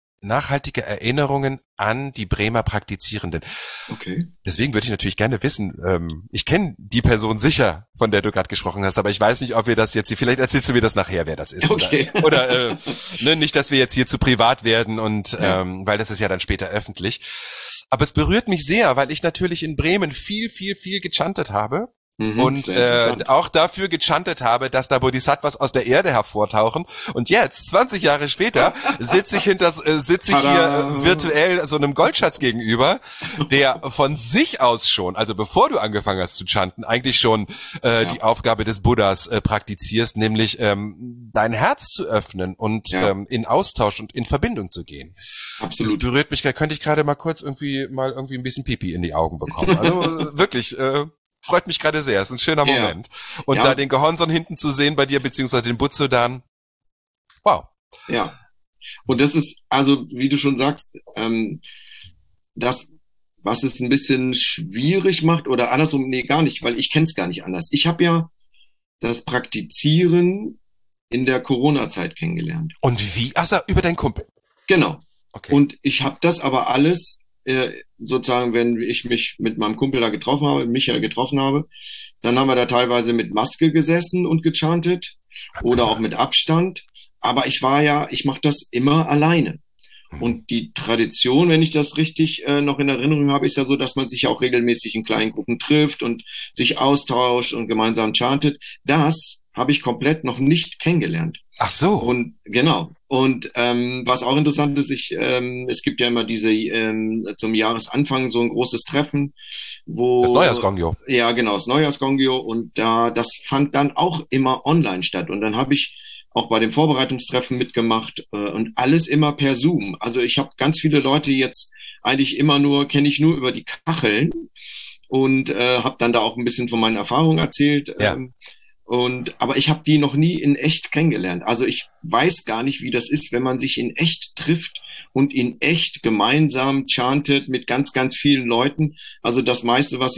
Erinnerungen an die Bremer Praktizierenden. Okay. Deswegen würde ich natürlich gerne wissen, ich kenne die Person sicher, von der du gerade gesprochen hast, aber ich weiß nicht, ob wir das jetzt hier, vielleicht erzählst du mir das nachher, wer das ist. Okay. Oder ne, nicht, dass wir jetzt hier zu privat werden, und weil das ist ja dann später öffentlich. Aber es berührt mich sehr, weil ich natürlich in Bremen viel gechantet habe. Und auch dafür gechantet habe, dass da Bodhisattvas aus der Erde hervortauchen. Und jetzt, 20 Jahre später, sitze ich hier virtuell so einem Goldschatz gegenüber, der von sich aus schon, also bevor du angefangen hast zu chanten, eigentlich schon die Aufgabe des Buddhas praktizierst, nämlich dein Herz zu öffnen und in Austausch und in Verbindung zu gehen. Absolut. Das berührt mich, da könnte ich gerade mal kurz irgendwie ein bisschen Pipi in die Augen bekommen. Also wirklich, freut mich gerade sehr. Es ist ein schöner Moment. Und da den Gehornson hinten zu sehen bei dir, beziehungsweise den Butsudan. Wow. Ja. Und das ist, also, wie du schon sagst, das, was es ein bisschen schwierig macht, oder andersrum, nee, gar nicht, weil ich kenne es gar nicht anders. Ich habe ja das Praktizieren in der Corona-Zeit kennengelernt. Und wie? Also über deinen Kumpel. Genau. Okay. Und ich habe das aber alles sozusagen, wenn ich mich mit meinem Kumpel da getroffen habe, Michael getroffen habe, dann haben wir da teilweise mit Maske gesessen und gechantet oder auch mit Abstand. Aber ich mache das immer alleine. Und die Tradition, wenn ich das richtig noch in Erinnerung habe, ist ja so, dass man sich auch regelmäßig in kleinen Gruppen trifft und sich austauscht und gemeinsam chantet. Das habe ich komplett noch nicht kennengelernt. Ach so. Und genau. Und was auch interessant ist, es gibt ja immer diese zum Jahresanfang so ein großes Treffen, wo das Neujahrsgongyo. Ja, genau, das Neujahrsgongyo, und das fand dann auch immer online statt. Und dann habe ich auch bei dem Vorbereitungstreffen mitgemacht und alles immer per Zoom. Also ich habe ganz viele Leute jetzt eigentlich kenne ich nur über die Kacheln, und habe dann da auch ein bisschen von meinen Erfahrungen erzählt. Ja. Aber ich habe die noch nie in echt kennengelernt. Also ich weiß gar nicht, wie das ist, wenn man sich in echt trifft und in echt gemeinsam chantet mit ganz, ganz vielen Leuten. Also das meiste, was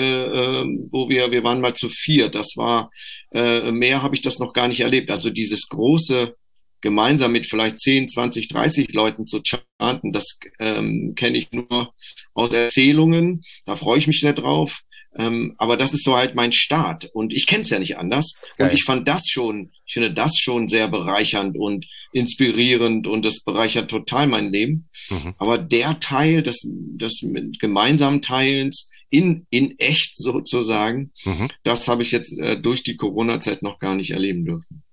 wir waren mal zu 4, das war, mehr habe ich das noch gar nicht erlebt. Also dieses große gemeinsam mit vielleicht 10, 20, 30 Leuten zu chanten, das kenne ich nur aus Erzählungen. Da freue ich mich sehr drauf. Aber das ist so halt mein Start, und ich kenne es ja nicht anders. Geil. Und ich finde das schon sehr bereichernd und inspirierend, und das bereichert total mein Leben. Aber der Teil des mit gemeinsamen Teilens in echt sozusagen, das habe ich jetzt durch die Corona-Zeit noch gar nicht erleben dürfen.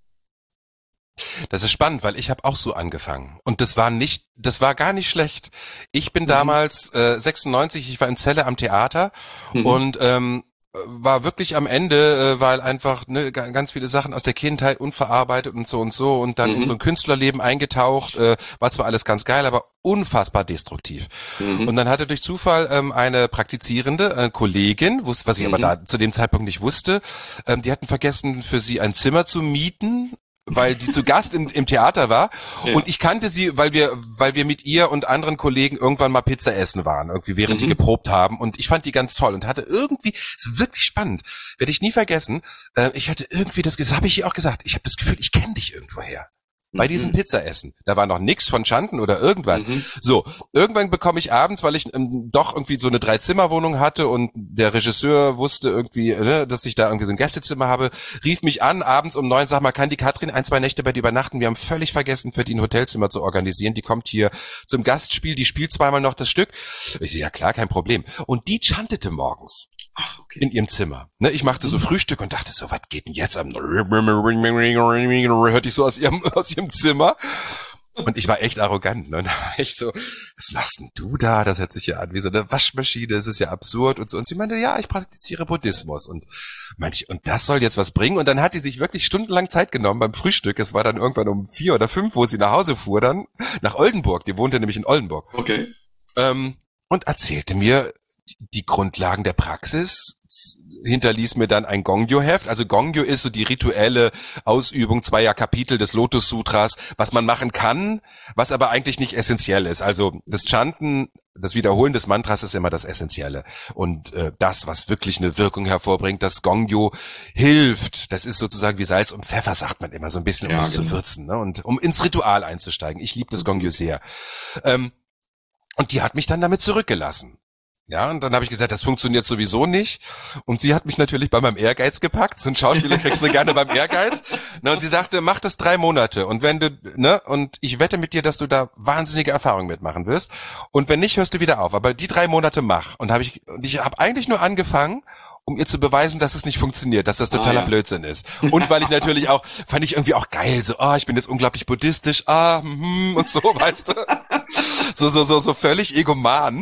Das ist spannend, weil ich habe auch so angefangen. Und das war gar nicht schlecht. Ich bin damals 96, ich war in Celle am Theater und war wirklich am Ende, weil einfach ganz viele Sachen aus der Kindheit unverarbeitet und so und dann in so ein Künstlerleben eingetaucht, war zwar alles ganz geil, aber unfassbar destruktiv. Und dann hatte durch Zufall eine praktizierende Kollegin, was ich aber da zu dem Zeitpunkt nicht wusste, die hatten vergessen, für sie ein Zimmer zu mieten, weil die zu Gast im Theater war. Ja. Und ich kannte sie, weil wir mit ihr und anderen Kollegen irgendwann mal Pizza essen waren, irgendwie während die geprobt haben. Und ich fand die ganz toll und hatte irgendwie, ist wirklich spannend, werde ich nie vergessen, ich hatte irgendwie das habe ich ihr auch gesagt, ich habe das Gefühl, ich kenne dich irgendwoher. Bei diesem Pizzaessen. Da war noch nix von Schanden oder irgendwas. So, irgendwann bekomme ich abends, weil ich doch irgendwie so eine 3-Zimmer-Wohnung hatte und der Regisseur wusste irgendwie, dass ich da irgendwie so ein Gästezimmer habe, rief mich an, abends um 9, sag mal, kann die Katrin 1-2 Nächte bei dir übernachten? Wir haben völlig vergessen, für die ein Hotelzimmer zu organisieren. Die kommt hier zum Gastspiel, die spielt zweimal noch das Stück. Ich so, ja klar, kein Problem. Und die chantete morgens. Ach, okay. In ihrem Zimmer. Ich machte so Frühstück und dachte so, was geht denn jetzt am hörte ich so aus ihrem Zimmer. Und ich war echt arrogant. Und da war ich so, was machst denn du da? Das hört sich ja an wie so eine Waschmaschine, das ist ja absurd und so. Und sie meinte, ja, ich praktiziere Buddhismus. Und meinte ich, und das soll jetzt was bringen? Und dann hat die sich wirklich stundenlang Zeit genommen beim Frühstück. Es war dann irgendwann um 4 oder 5, wo sie nach Hause fuhr dann, nach Oldenburg. Die wohnte nämlich in Oldenburg. Okay. Und erzählte mir die Grundlagen der Praxis, hinterließ mir dann ein Gongyo-Heft. Also Gongyo ist so die rituelle Ausübung zweier Kapitel des Lotus-Sutras, was man machen kann, was aber eigentlich nicht essentiell ist. Also das Chanten, das Wiederholen des Mantras ist immer das Essentielle. Und das, was wirklich eine Wirkung hervorbringt, das Gongyo hilft. Das ist sozusagen wie Salz und Pfeffer, sagt man immer, so ein bisschen, um es zu würzen, ne? Und um ins Ritual einzusteigen. Ich liebe das Gongyo sehr. Und die hat mich dann damit zurückgelassen. Ja, und dann habe ich gesagt, das funktioniert sowieso nicht. Und sie hat mich natürlich bei meinem Ehrgeiz gepackt. So ein Schauspieler kriegst du gerne beim Ehrgeiz. Und sie sagte, mach das 3 Monate. Und wenn du, und ich wette mit dir, dass du da wahnsinnige Erfahrungen mitmachen wirst. Und wenn nicht, hörst du wieder auf. Aber die 3 Monate mach. Und ich habe eigentlich nur angefangen, um ihr zu beweisen, dass es nicht funktioniert, dass das totaler Blödsinn ist. Und weil ich natürlich auch, fand ich irgendwie auch geil, so, ich bin jetzt unglaublich buddhistisch, und so, weißt du. So völlig egoman.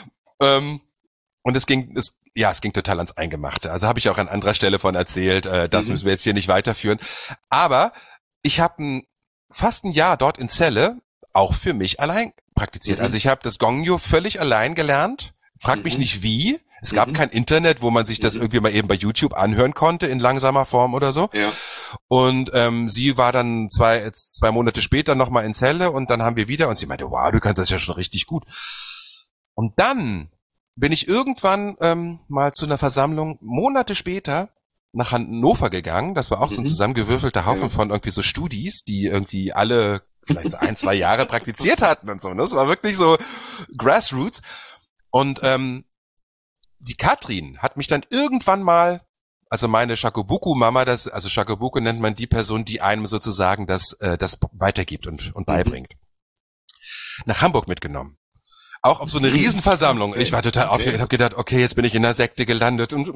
Und es ging total ans Eingemachte. Also habe ich auch an anderer Stelle von erzählt, das müssen wir jetzt hier nicht weiterführen. Aber ich habe fast ein Jahr dort in Celle auch für mich allein praktiziert. Also ich habe das Gongyo völlig allein gelernt. Frag mich nicht wie. Es gab kein Internet, wo man sich das irgendwie mal eben bei YouTube anhören konnte in langsamer Form oder so. Ja. Und sie war dann zwei Monate später nochmal in Celle und dann haben wir wieder und sie meinte, wow, du kannst das ja schon richtig gut. Und dann bin ich irgendwann mal zu einer Versammlung Monate später nach Hannover gegangen. Das war auch so ein zusammengewürfelter Haufen von irgendwie so Studis, die irgendwie alle vielleicht so 1-2 Jahre praktiziert hatten und so. Das war wirklich so Grassroots. Und die Katrin hat mich dann irgendwann mal, also meine Shakobuku-Mama, also Shakobuku nennt man die Person, die einem sozusagen das weitergibt und beibringt, nach Hamburg mitgenommen. Auch auf so eine Riesenversammlung. Ich war total aufgeregt, habe gedacht, okay, jetzt bin ich in der Sekte gelandet und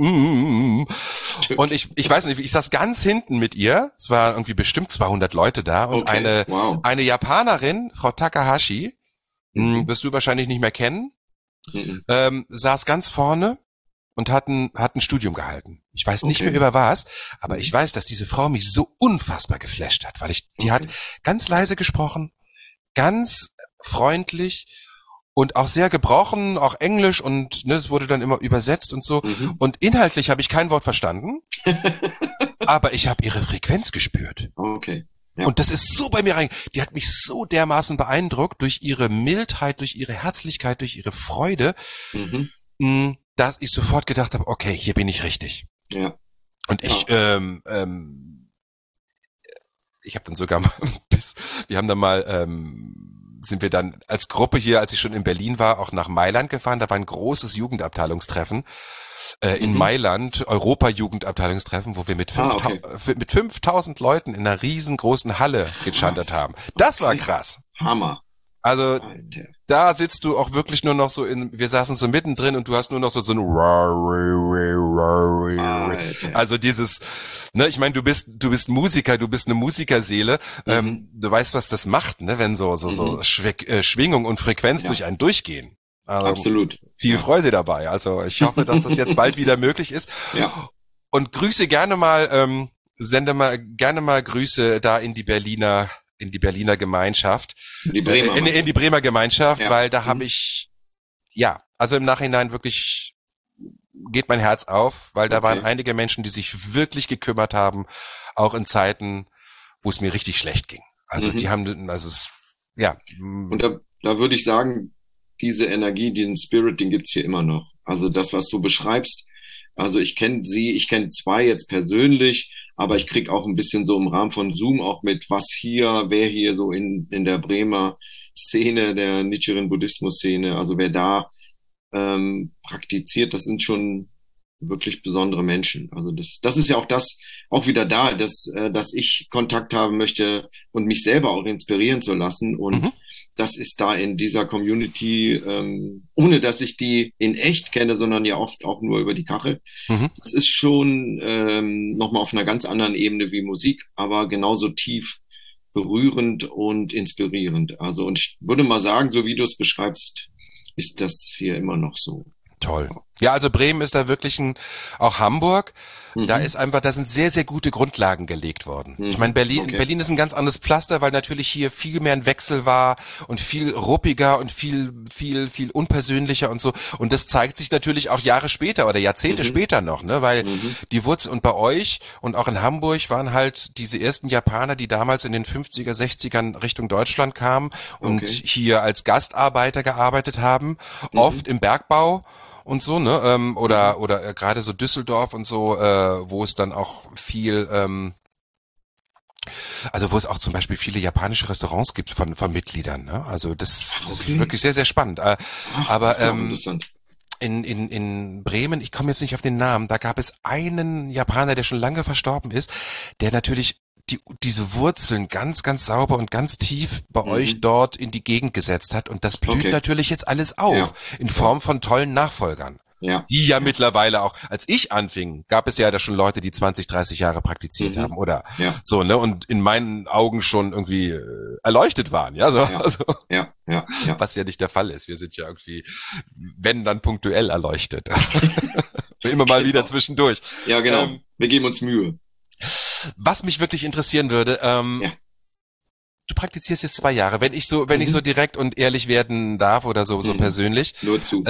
ich weiß nicht, ich saß ganz hinten mit ihr. Es waren irgendwie bestimmt 200 Leute da und eine Japanerin, Frau Takahashi, wirst du wahrscheinlich nicht mehr kennen, saß ganz vorne und hat ein Studium gehalten. Ich weiß nicht mehr über was, aber ich weiß, dass diese Frau mich so unfassbar geflasht hat, weil die hat ganz leise gesprochen, ganz freundlich und auch sehr gebrochen, auch Englisch und es wurde dann immer übersetzt und so. Und inhaltlich habe ich kein Wort verstanden, aber ich habe ihre Frequenz gespürt. Okay. Ja. Und das ist so bei mir rein. Die hat mich so dermaßen beeindruckt durch ihre Mildheit, durch ihre Herzlichkeit, durch ihre Freude, dass ich sofort gedacht habe, okay, hier bin ich richtig. Ja. Und ich habe dann sogar mal wir haben dann mal sind wir dann als Gruppe hier, als ich schon in Berlin war, auch nach Mailand gefahren. Da war ein großes Jugendabteilungstreffen in Mailand, Europa-Jugendabteilungstreffen, wo wir mit 5000 Leuten in einer riesengroßen Halle gechantet haben. Das war krass. Hammer. Also Alter. Da sitzt du auch wirklich nur noch so wir saßen so mittendrin und du hast nur noch so ein Alter. Also dieses, ich meine, du bist Musiker, du bist eine Musikerseele, du weißt, was das macht, wenn so Schwingung und Frequenz durch einen durchgehen. Also absolut. viel Ja. Freude dabei. Also ich hoffe, dass das jetzt bald wieder möglich ist. Ja, Und grüße gerne mal, sende mal gerne mal Grüße da in die Berliner Gemeinschaft, die Bremer. in die Bremer Gemeinschaft, Ja. weil da habe ich, ja, also im Nachhinein wirklich geht mein Herz auf, weil da Okay. waren einige Menschen, die sich wirklich gekümmert haben, auch in Zeiten, wo es mir richtig schlecht ging. Also die haben, also ja. Und da würde ich sagen, diese Energie, diesen Spirit, den gibt's hier immer noch. Also das, was du beschreibst, also ich kenne zwei jetzt persönlich, aber ich krieg auch ein bisschen so im Rahmen von Zoom auch mit, wer hier so in der Bremer Szene, der Nichiren Buddhismus-Szene, also wer da praktiziert, das sind schon wirklich besondere Menschen. Also das ist ja auch wieder da, dass ich Kontakt haben möchte und mich selber auch inspirieren zu lassen. Und das ist da in dieser Community, ohne dass ich die in echt kenne, sondern ja oft auch nur über die Kachel. Das ist schon nochmal auf einer ganz anderen Ebene wie Musik, aber genauso tief berührend und inspirierend. Also, und ich würde mal sagen, so wie du es beschreibst, ist das hier immer noch so. Toll. Ja, also Bremen ist da wirklich auch Hamburg. Da sind sehr, sehr gute Grundlagen gelegt worden. Ich meine, Berlin ist ein ganz anderes Pflaster, weil natürlich hier viel mehr ein Wechsel war und viel ruppiger und viel unpersönlicher und so. Und das zeigt sich natürlich auch Jahre später oder Jahrzehnte später noch, ne, weil die Wurzeln und bei euch und auch in Hamburg waren halt diese ersten Japaner, die damals in den 50er, 60ern Richtung Deutschland kamen und hier als Gastarbeiter gearbeitet haben, oft im Bergbau und so, ne, oder gerade so Düsseldorf und so, wo es dann auch viel, also wo es auch zum Beispiel viele japanische Restaurants gibt von Mitgliedern, ne, also das ist wirklich sehr, sehr spannend. Aber in Bremen, ich komme jetzt nicht auf den Namen, da gab es einen Japaner, der schon lange verstorben ist, der natürlich diese Wurzeln ganz, ganz sauber und ganz tief bei euch dort in die Gegend gesetzt hat. Und das blüht natürlich jetzt alles auf, in Form von tollen Nachfolgern. Ja. Die ja mittlerweile auch, als ich anfing, gab es ja da schon Leute, die 20, 30 Jahre praktiziert haben, oder so, ne, und in meinen Augen schon irgendwie erleuchtet waren, ja, so, also, was ja nicht der Fall ist. Wir sind ja irgendwie, wenn dann punktuell erleuchtet. Immer mal wieder zwischendurch. Ja, genau. Wir geben uns Mühe. Was mich wirklich interessieren würde, du praktizierst jetzt 2 Jahre, wenn ich so direkt und ehrlich werden darf oder so persönlich. Nur zu.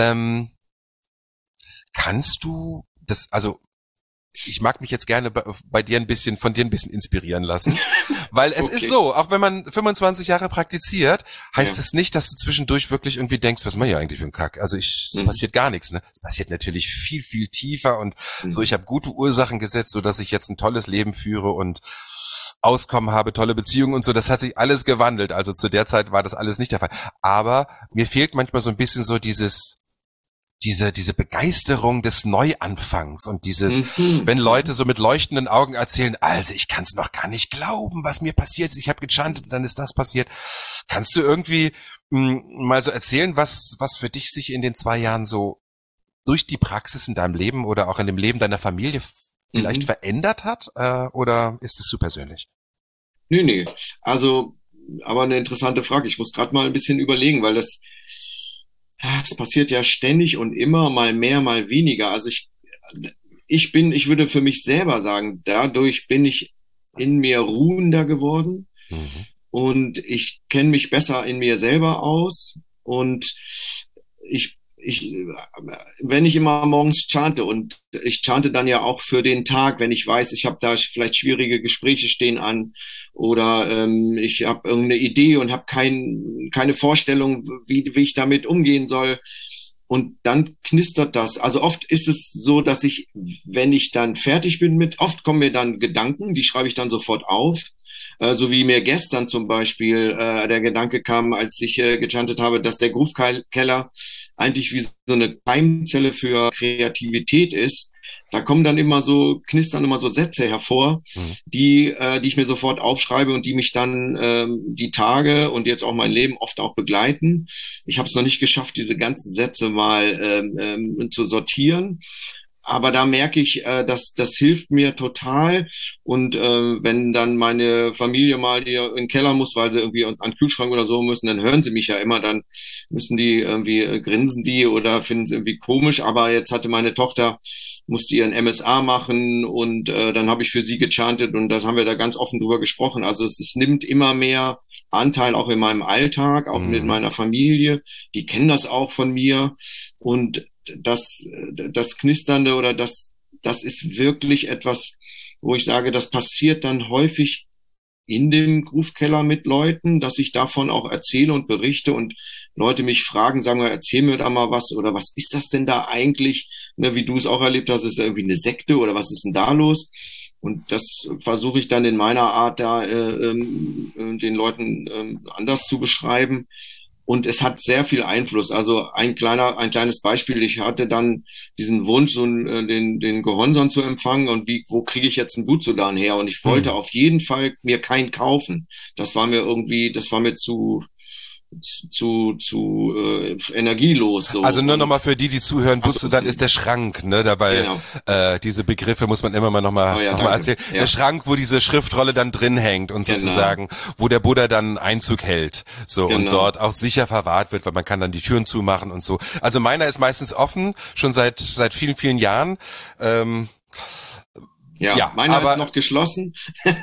Kannst du das, also ich mag mich jetzt gerne von dir ein bisschen inspirieren lassen, weil es ist so, auch wenn man 25 Jahre praktiziert, heißt es nicht, dass du zwischendurch wirklich irgendwie denkst, was mache ich eigentlich für ein Kack? Also es passiert gar nichts, ne? Es passiert natürlich viel, viel tiefer und so, ich habe gute Ursachen gesetzt, so dass ich jetzt ein tolles Leben führe und Auskommen habe, tolle Beziehungen und so, das hat sich alles gewandelt. Also zu der Zeit war das alles nicht der Fall. Aber mir fehlt manchmal so ein bisschen so diese Begeisterung des Neuanfangs und wenn Leute so mit leuchtenden Augen erzählen, also ich kann es noch gar nicht glauben, was mir passiert ist, ich habe gechantet und dann ist das passiert. Kannst du irgendwie mal so erzählen, was für dich sich in den 2 Jahren so durch die Praxis in deinem Leben oder auch in dem Leben deiner Familie vielleicht verändert hat? Oder ist es zu persönlich? Nee. Also, aber eine interessante Frage. Ich muss gerade mal ein bisschen überlegen, weil das passiert ja ständig und immer, mal mehr, mal weniger. Also ich würde für mich selber sagen, dadurch bin ich in mir ruhender geworden und ich kenne mich besser in mir selber aus und wenn ich immer morgens chante und ich chante dann ja auch für den Tag, wenn ich weiß, ich habe da vielleicht schwierige Gespräche stehen an oder ich habe irgendeine Idee und habe keine Vorstellung, wie ich damit umgehen soll. Und dann knistert das. Also oft ist es so, dass wenn ich dann fertig bin oft kommen mir dann Gedanken, die schreibe ich dann sofort auf. So wie mir gestern zum Beispiel der Gedanke kam, als ich gechantet habe, dass der Groove-Keller eigentlich wie so eine Keimzelle für Kreativität ist. Da knistern immer so Sätze hervor, die ich mir sofort aufschreibe und die mich dann die Tage und jetzt auch mein Leben oft auch begleiten. Ich habe es noch nicht geschafft, diese ganzen Sätze mal zu sortieren. aber da merke ich, das hilft mir total. Und wenn dann meine Familie mal hier in den Keller muss, weil sie irgendwie an den Kühlschrank oder so müssen, dann hören sie mich ja immer, dann müssen die irgendwie, grinsen die oder finden es irgendwie komisch. Aber jetzt hatte meine Tochter, musste ihren MSA machen und dann habe ich für sie gechantet und das haben wir da ganz offen drüber gesprochen. Also es nimmt immer mehr Anteil auch in meinem Alltag, auch mit Mhm. meiner Familie. Die kennen das auch von mir. Und das Knisternde oder das ist wirklich etwas, wo ich sage, das passiert dann häufig in dem Groove-Keller mit Leuten, dass ich davon auch erzähle und berichte und Leute mich fragen, sagen wir, erzähl mir da mal was oder was ist das denn da eigentlich? Ne, wie du es auch erlebt hast, ist das irgendwie eine Sekte oder was ist denn da los? Und das versuche ich dann in meiner Art da den Leuten anders zu beschreiben. Und es hat sehr viel Einfluss. Also ein kleines Beispiel. Ich hatte dann diesen Wunsch, den Gehonson zu empfangen und wo kriege ich jetzt einen Butsudan her? Und ich wollte Mhm. auf jeden Fall mir keinen kaufen. Das war mir zu energielos so. Also nur Und nochmal für die zuhören, also, Butsudan ist der Schrank, ne? Dabei genau. diese Begriffe muss man immer mal Oh ja, noch mal danke. erzählen. Der Ja, Schrank, wo diese Schriftrolle dann drin hängt und genau, sozusagen, wo der Buddha dann Einzug hält, so und genau. dort auch sicher verwahrt wird, weil man kann dann die Türen zumachen und so. Also meiner ist meistens offen, schon seit vielen vielen Jahren. Ähm, Ja, ja, meiner ist noch geschlossen.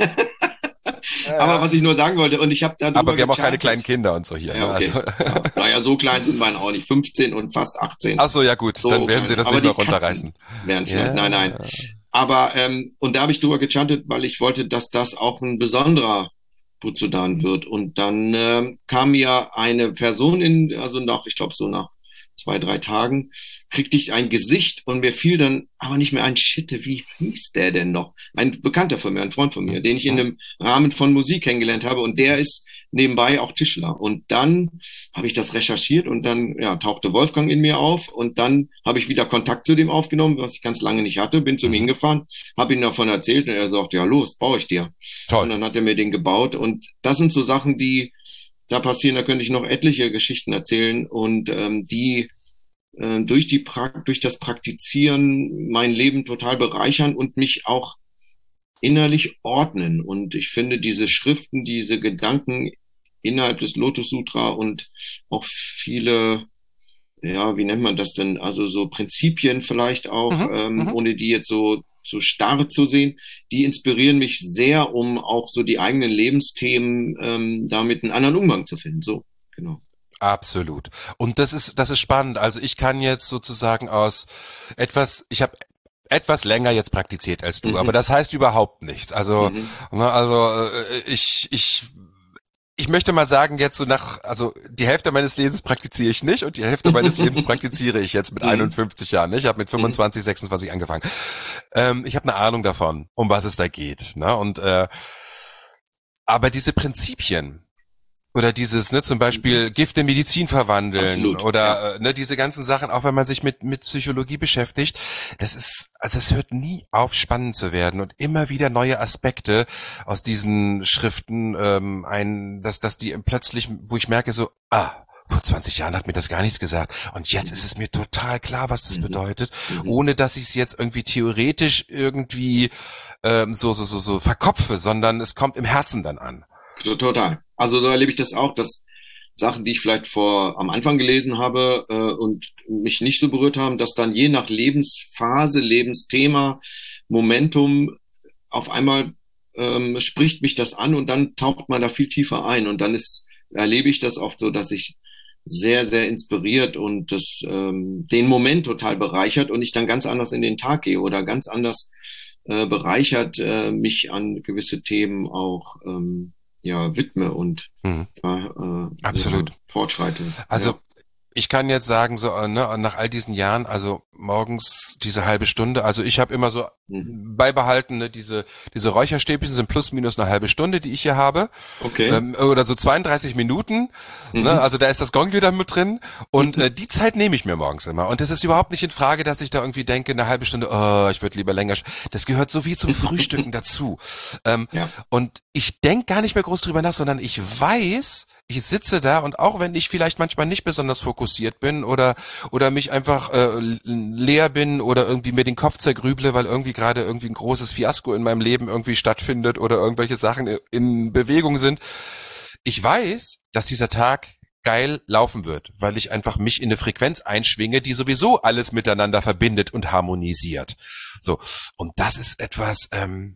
Aber ja, was ich nur sagen wollte, und ich habe aber darüber wir haben auch keine kleinen gechartet. Kinder und so hier. Ne? Ja, Also, okay. Ja. Naja, so klein sind meine auch nicht. 15 und fast 18. ach so, ja gut, dann So werden sie klein. das Aber nicht mehr die Katzen runterreißen. wären vielleicht. Nein, nein. Ja. Aber, und da habe ich drüber gechantet, weil ich wollte, dass das auch ein besonderer Butsudan wird. Und dann kam mir eine Person also ich glaube so nach 2, 3 Tagen, kriegte ich ein Gesicht und mir fiel dann aber nicht mehr ein Schitte, wie hieß der denn noch? Ein Bekannter von mir, ein Freund von mir, den ich in einem Rahmen von Musik kennengelernt habe und der ist nebenbei auch Tischler. Und dann habe ich das recherchiert und dann ja, tauchte Wolfgang in mir auf und dann habe ich wieder Kontakt zu dem aufgenommen, was ich ganz lange nicht hatte, bin zu ihm Mhm. hingefahren, habe ihm davon erzählt und er sagt, ja los, baue ich dir. Und Toll. dann hat er mir den gebaut und das sind so Sachen, die da passieren, da könnte ich noch etliche Geschichten erzählen und die durch das Praktizieren mein Leben total bereichern und mich auch innerlich ordnen. Und ich finde diese Schriften, diese Gedanken innerhalb des Lotus Sutra und auch viele, ja, wie nennt man das denn? Also so Prinzipien vielleicht auch, Mhm. Mhm. ohne die jetzt so starr zu sehen, die inspirieren mich sehr, um auch so die eigenen Lebensthemen damit einen anderen Umgang zu finden. So, genau. Absolut. Und das ist spannend. Also ich kann jetzt sozusagen ich habe etwas länger jetzt praktiziert als du, aber Mhm, das heißt überhaupt nichts. Also, mhm, ne, also ich möchte mal sagen, jetzt so also die Hälfte meines Lebens praktiziere ich nicht und die Hälfte meines Lebens praktiziere ich jetzt mit mhm, 51 Jahren. Ne? Ich habe mit mhm, 25, 26 angefangen. Ich habe eine Ahnung davon, um was es da geht. Ne? Und aber diese Prinzipien, oder dieses, ne, zum mhm. Beispiel Gift in Medizin verwandeln Absolut, ja. oder ne, diese ganzen Sachen, auch wenn man sich mit Psychologie beschäftigt, also es hört nie auf, spannend zu werden und immer wieder neue Aspekte aus diesen Schriften, dass die plötzlich, wo ich merke so, vor 20 Jahren hat mir das gar nichts gesagt. Und jetzt ist Mhm, es mir total klar, was das mhm, bedeutet, mhm. ohne dass ich es jetzt irgendwie theoretisch irgendwie so verkopfe, sondern es kommt im Herzen dann an. Total. Also so erlebe ich das auch, dass Sachen, die ich vielleicht am Anfang gelesen habe und mich nicht so berührt haben, dass dann je nach Lebensphase, Lebensthema, Momentum auf einmal spricht mich das an und dann taucht man da viel tiefer ein und erlebe ich das oft so, dass ich sehr, sehr inspiriert und den Moment total bereichert und ich dann ganz anders in den Tag gehe oder ganz anders bereichert mich an gewisse Themen auch ja, widme und Mhm. ja, Absolut. fortschreite. Also Ja. ich kann jetzt sagen, so ne, nach all diesen Jahren, also morgens diese halbe Stunde, also ich habe immer so Mhm. beibehalten, ne, diese Räucherstäbchen sind plus minus eine halbe Stunde, die ich hier habe, Okay. oder so 32 Minuten, ne, Mhm. also da ist das Gong wieder mit drin und die Zeit nehme ich mir morgens immer und es ist überhaupt nicht in Frage, dass ich da irgendwie denke, eine halbe Stunde, oh, ich würde lieber länger, das gehört so wie zum Frühstücken dazu, Ja. und ich denke gar nicht mehr groß drüber nach, sondern ich weiß, ich sitze da und auch wenn ich vielleicht manchmal nicht besonders fokussiert bin oder mich einfach leer bin oder irgendwie mir den Kopf zergrüble, weil irgendwie gerade irgendwie ein großes Fiasko in meinem Leben irgendwie stattfindet oder irgendwelche Sachen in Bewegung sind. Ich weiß, dass dieser Tag geil laufen wird, weil ich einfach mich in eine Frequenz einschwinge, die sowieso alles miteinander verbindet und harmonisiert. So. Und das ist etwas,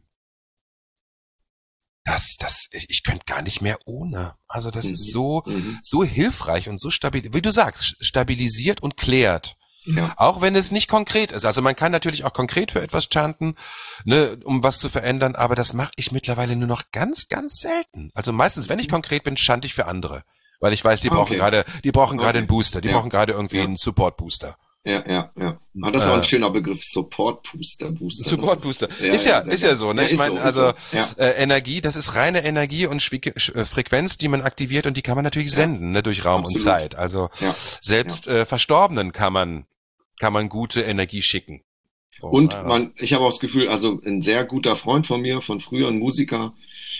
ich könnte gar nicht mehr ohne. Also das ist so hilfreich und so stabil, wie du sagst, stabilisiert und klärt. Ja. Auch wenn es nicht konkret ist. Also man kann natürlich auch konkret für etwas chanten, ne, um was zu verändern, aber das mache ich mittlerweile nur noch ganz, ganz selten. Also meistens, wenn ich konkret bin, chante ich für andere. Weil ich weiß, die brauchen gerade einen Booster, die brauchen gerade irgendwie einen Support-Booster. Ja. Ah, das ist auch ein schöner Begriff, Support-Booster. Support-Booster. Ist ja so, ne? Ja, ich meine, so, also ja. Energie, das ist reine Energie und Frequenz, die man aktiviert und die kann man natürlich senden, ne, durch Raum Absolut. und Zeit. Also selbst Verstorbenen kann man gute Energie schicken. So, und ich habe auch das Gefühl, also ein sehr guter Freund von mir, von früher, ein Musiker,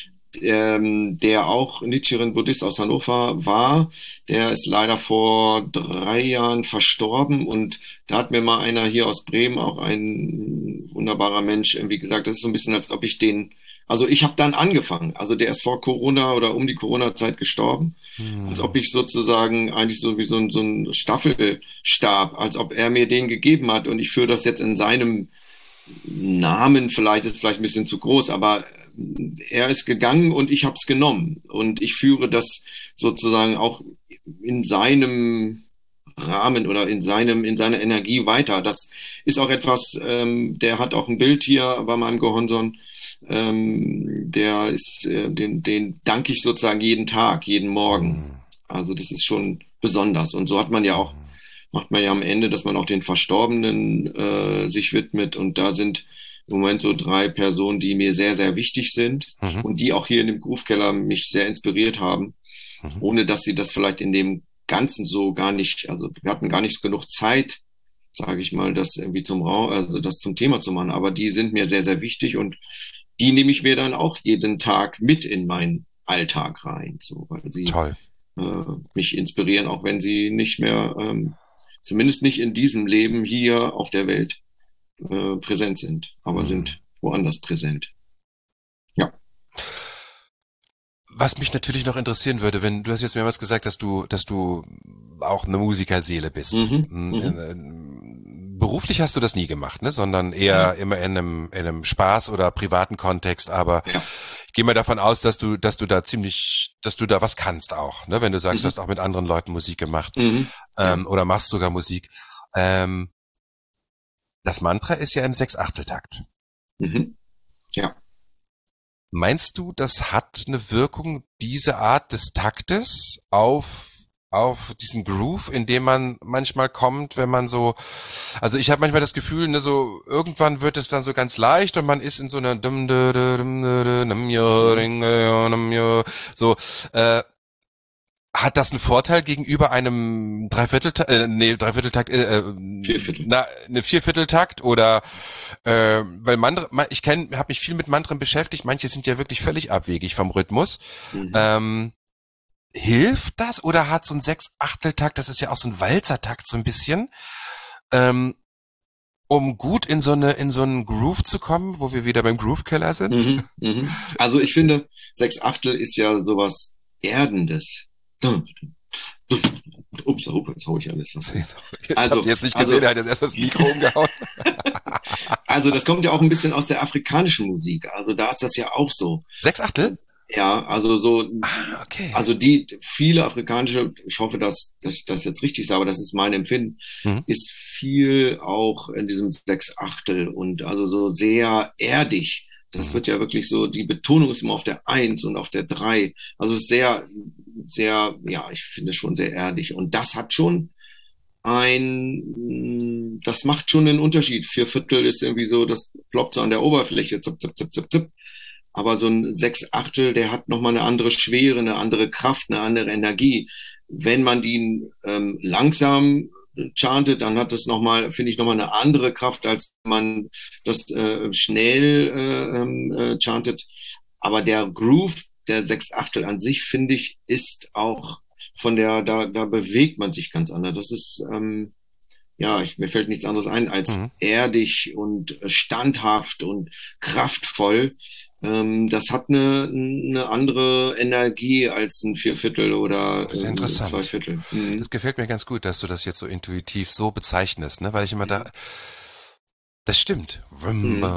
der auch Nichiren Buddhist aus Hannover war, der ist leider vor 3 Jahren verstorben und da hat mir mal einer hier aus Bremen, auch ein wunderbarer Mensch, irgendwie gesagt, das ist so ein bisschen, als ob also ich habe dann angefangen, also der ist vor Corona oder um die Corona-Zeit gestorben, als ob ich sozusagen eigentlich so wie so ein Staffelstab, als ob er mir den gegeben hat und ich führe das jetzt in seinem Namen, ist vielleicht ein bisschen zu groß, aber er ist gegangen und ich habe es genommen und ich führe das sozusagen auch in seinem Rahmen oder in seiner Energie weiter. Das ist auch etwas, der hat auch ein Bild hier bei meinem Gehonson, der ist, den danke ich sozusagen jeden Tag, jeden Morgen. Also das ist schon besonders und so macht man ja am Ende, dass man auch den Verstorbenen sich widmet und da sind im Moment so 3 Personen, die mir sehr, sehr wichtig sind und die auch hier in dem Groove-Keller mich sehr inspiriert haben, ohne dass sie das vielleicht in dem Ganzen so gar nicht, also wir hatten gar nicht genug Zeit, sage ich mal, das irgendwie das zum Thema zu machen, aber die sind mir sehr, sehr wichtig und die nehme ich mir dann auch jeden Tag mit in meinen Alltag rein, so, weil sie mich inspirieren, auch wenn sie nicht mehr, zumindest nicht in diesem Leben hier auf der Welt präsent sind, aber sind woanders präsent. Ja. Was mich natürlich noch interessieren würde, wenn du hast jetzt mehrmals gesagt, dass du auch eine Musikerseele bist. Beruflich hast du das nie gemacht, ne? Sondern eher immer in einem Spaß oder privaten Kontext, aber ich gehe mal davon aus, dass du da was kannst auch, ne? Wenn du sagst, du hast auch mit anderen Leuten Musik gemacht, oder machst sogar Musik. Das Mantra ist ja im 6/8-Takt. Ja. Meinst du, das hat eine Wirkung, diese Art des Taktes auf diesen Groove, in dem man manchmal kommt, wenn man so, also ich habe manchmal das Gefühl, ne, so irgendwann wird es dann so ganz leicht und man ist in so einer so hat das einen Vorteil gegenüber einem Dreivierteltakt, eine Viervierteltakt oder weil ich habe mich viel mit Mantren beschäftigt, manche sind ja wirklich völlig abwegig vom Rhythmus. Hilft das oder hat so ein 6/8-Takt, das ist ja auch so ein Walzertakt so ein bisschen, um gut in so einen Groove zu kommen, wo wir wieder beim Groove-Keller sind? Also ich finde, 6/8 ist ja sowas Erdendes. Ups, jetzt hau ich alles was. Habt ihr jetzt nicht gesehen, er hat jetzt erst das Mikro umgehauen. Also das kommt ja auch ein bisschen aus der afrikanischen Musik. Also da ist das ja auch so. 6/8? Ja, also so, okay. also viele afrikanische, ich hoffe, dass ich das jetzt richtig sage, aber das ist mein Empfinden, ist viel auch in diesem 6/8 und also so sehr erdig. Das wird ja wirklich so, die Betonung ist immer auf der 1 und auf der 3. Also sehr, sehr, ja, ich finde schon sehr erdig. Und das hat schon das macht schon einen Unterschied. 4/4 ist irgendwie so, das ploppt so an der Oberfläche, zip, zip, zip, zip, zip. Aber so ein 6/8, der hat nochmal eine andere Schwere, eine andere Kraft, eine andere Energie. Wenn man die langsam chantet, dann hat es nochmal, finde ich, nochmal eine andere Kraft, als man das schnell chantet. Aber der Groove der Sechsachtel an sich, finde ich, ist auch da bewegt man sich ganz anders. Das ist, mir fällt nichts anderes ein als Mhm. erdig und standhaft und kraftvoll. Das hat eine andere Energie als ein Vierviertel oder Das ist ja interessant. Zweiviertel. Das gefällt mir ganz gut, dass du das jetzt so intuitiv so bezeichnest, ne? Weil ich immer da, das stimmt. Mhm.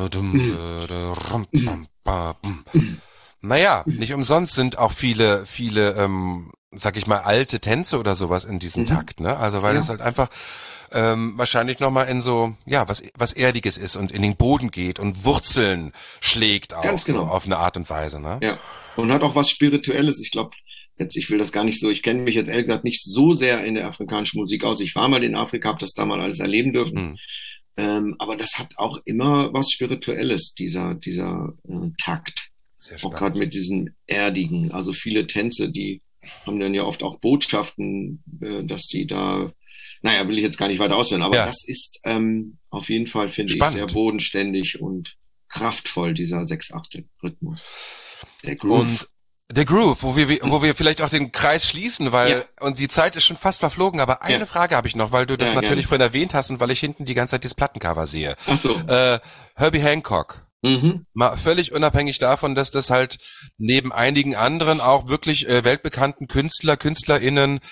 Naja, nicht umsonst sind auch viele, sag ich mal, alte Tänze oder sowas in diesem Mhm. Takt, ne? Also weil das Ja, halt einfach wahrscheinlich nochmal in so, ja, was Erdiges ist und in den Boden geht und Wurzeln schlägt auch ganz so genau. auf eine Art und Weise, ne? Ja. Und hat auch was Spirituelles. Ich glaube, ich will das gar nicht so, ich kenne mich jetzt ehrlich gesagt nicht so sehr in der afrikanischen Musik aus. Ich war mal in Afrika, habe das da mal alles erleben dürfen. Hm, Aber das hat auch immer was Spirituelles, dieser Takt. sehr Auch gerade spannend. mit diesen erdigen. Also viele Tänze, die haben dann ja oft auch Botschaften, dass sie da, naja, will ich jetzt gar nicht weiter ausführen, aber Ja, das ist auf jeden Fall, finde ich, sehr spannend. bodenständig und kraftvoll, dieser Sechsachtel-Rhythmus. Der Groove. Und der Groove, wo wir vielleicht auch den Kreis schließen, Ja, und die Zeit ist schon fast verflogen, aber eine ja, Frage habe ich noch, weil du das ja, natürlich gerne. vorhin erwähnt hast und weil ich hinten die ganze Zeit das Plattencover sehe. Ach so. Herbie Hancock. Mhm. Mal völlig unabhängig davon, dass das halt neben einigen anderen auch wirklich weltbekannten KünstlerInnen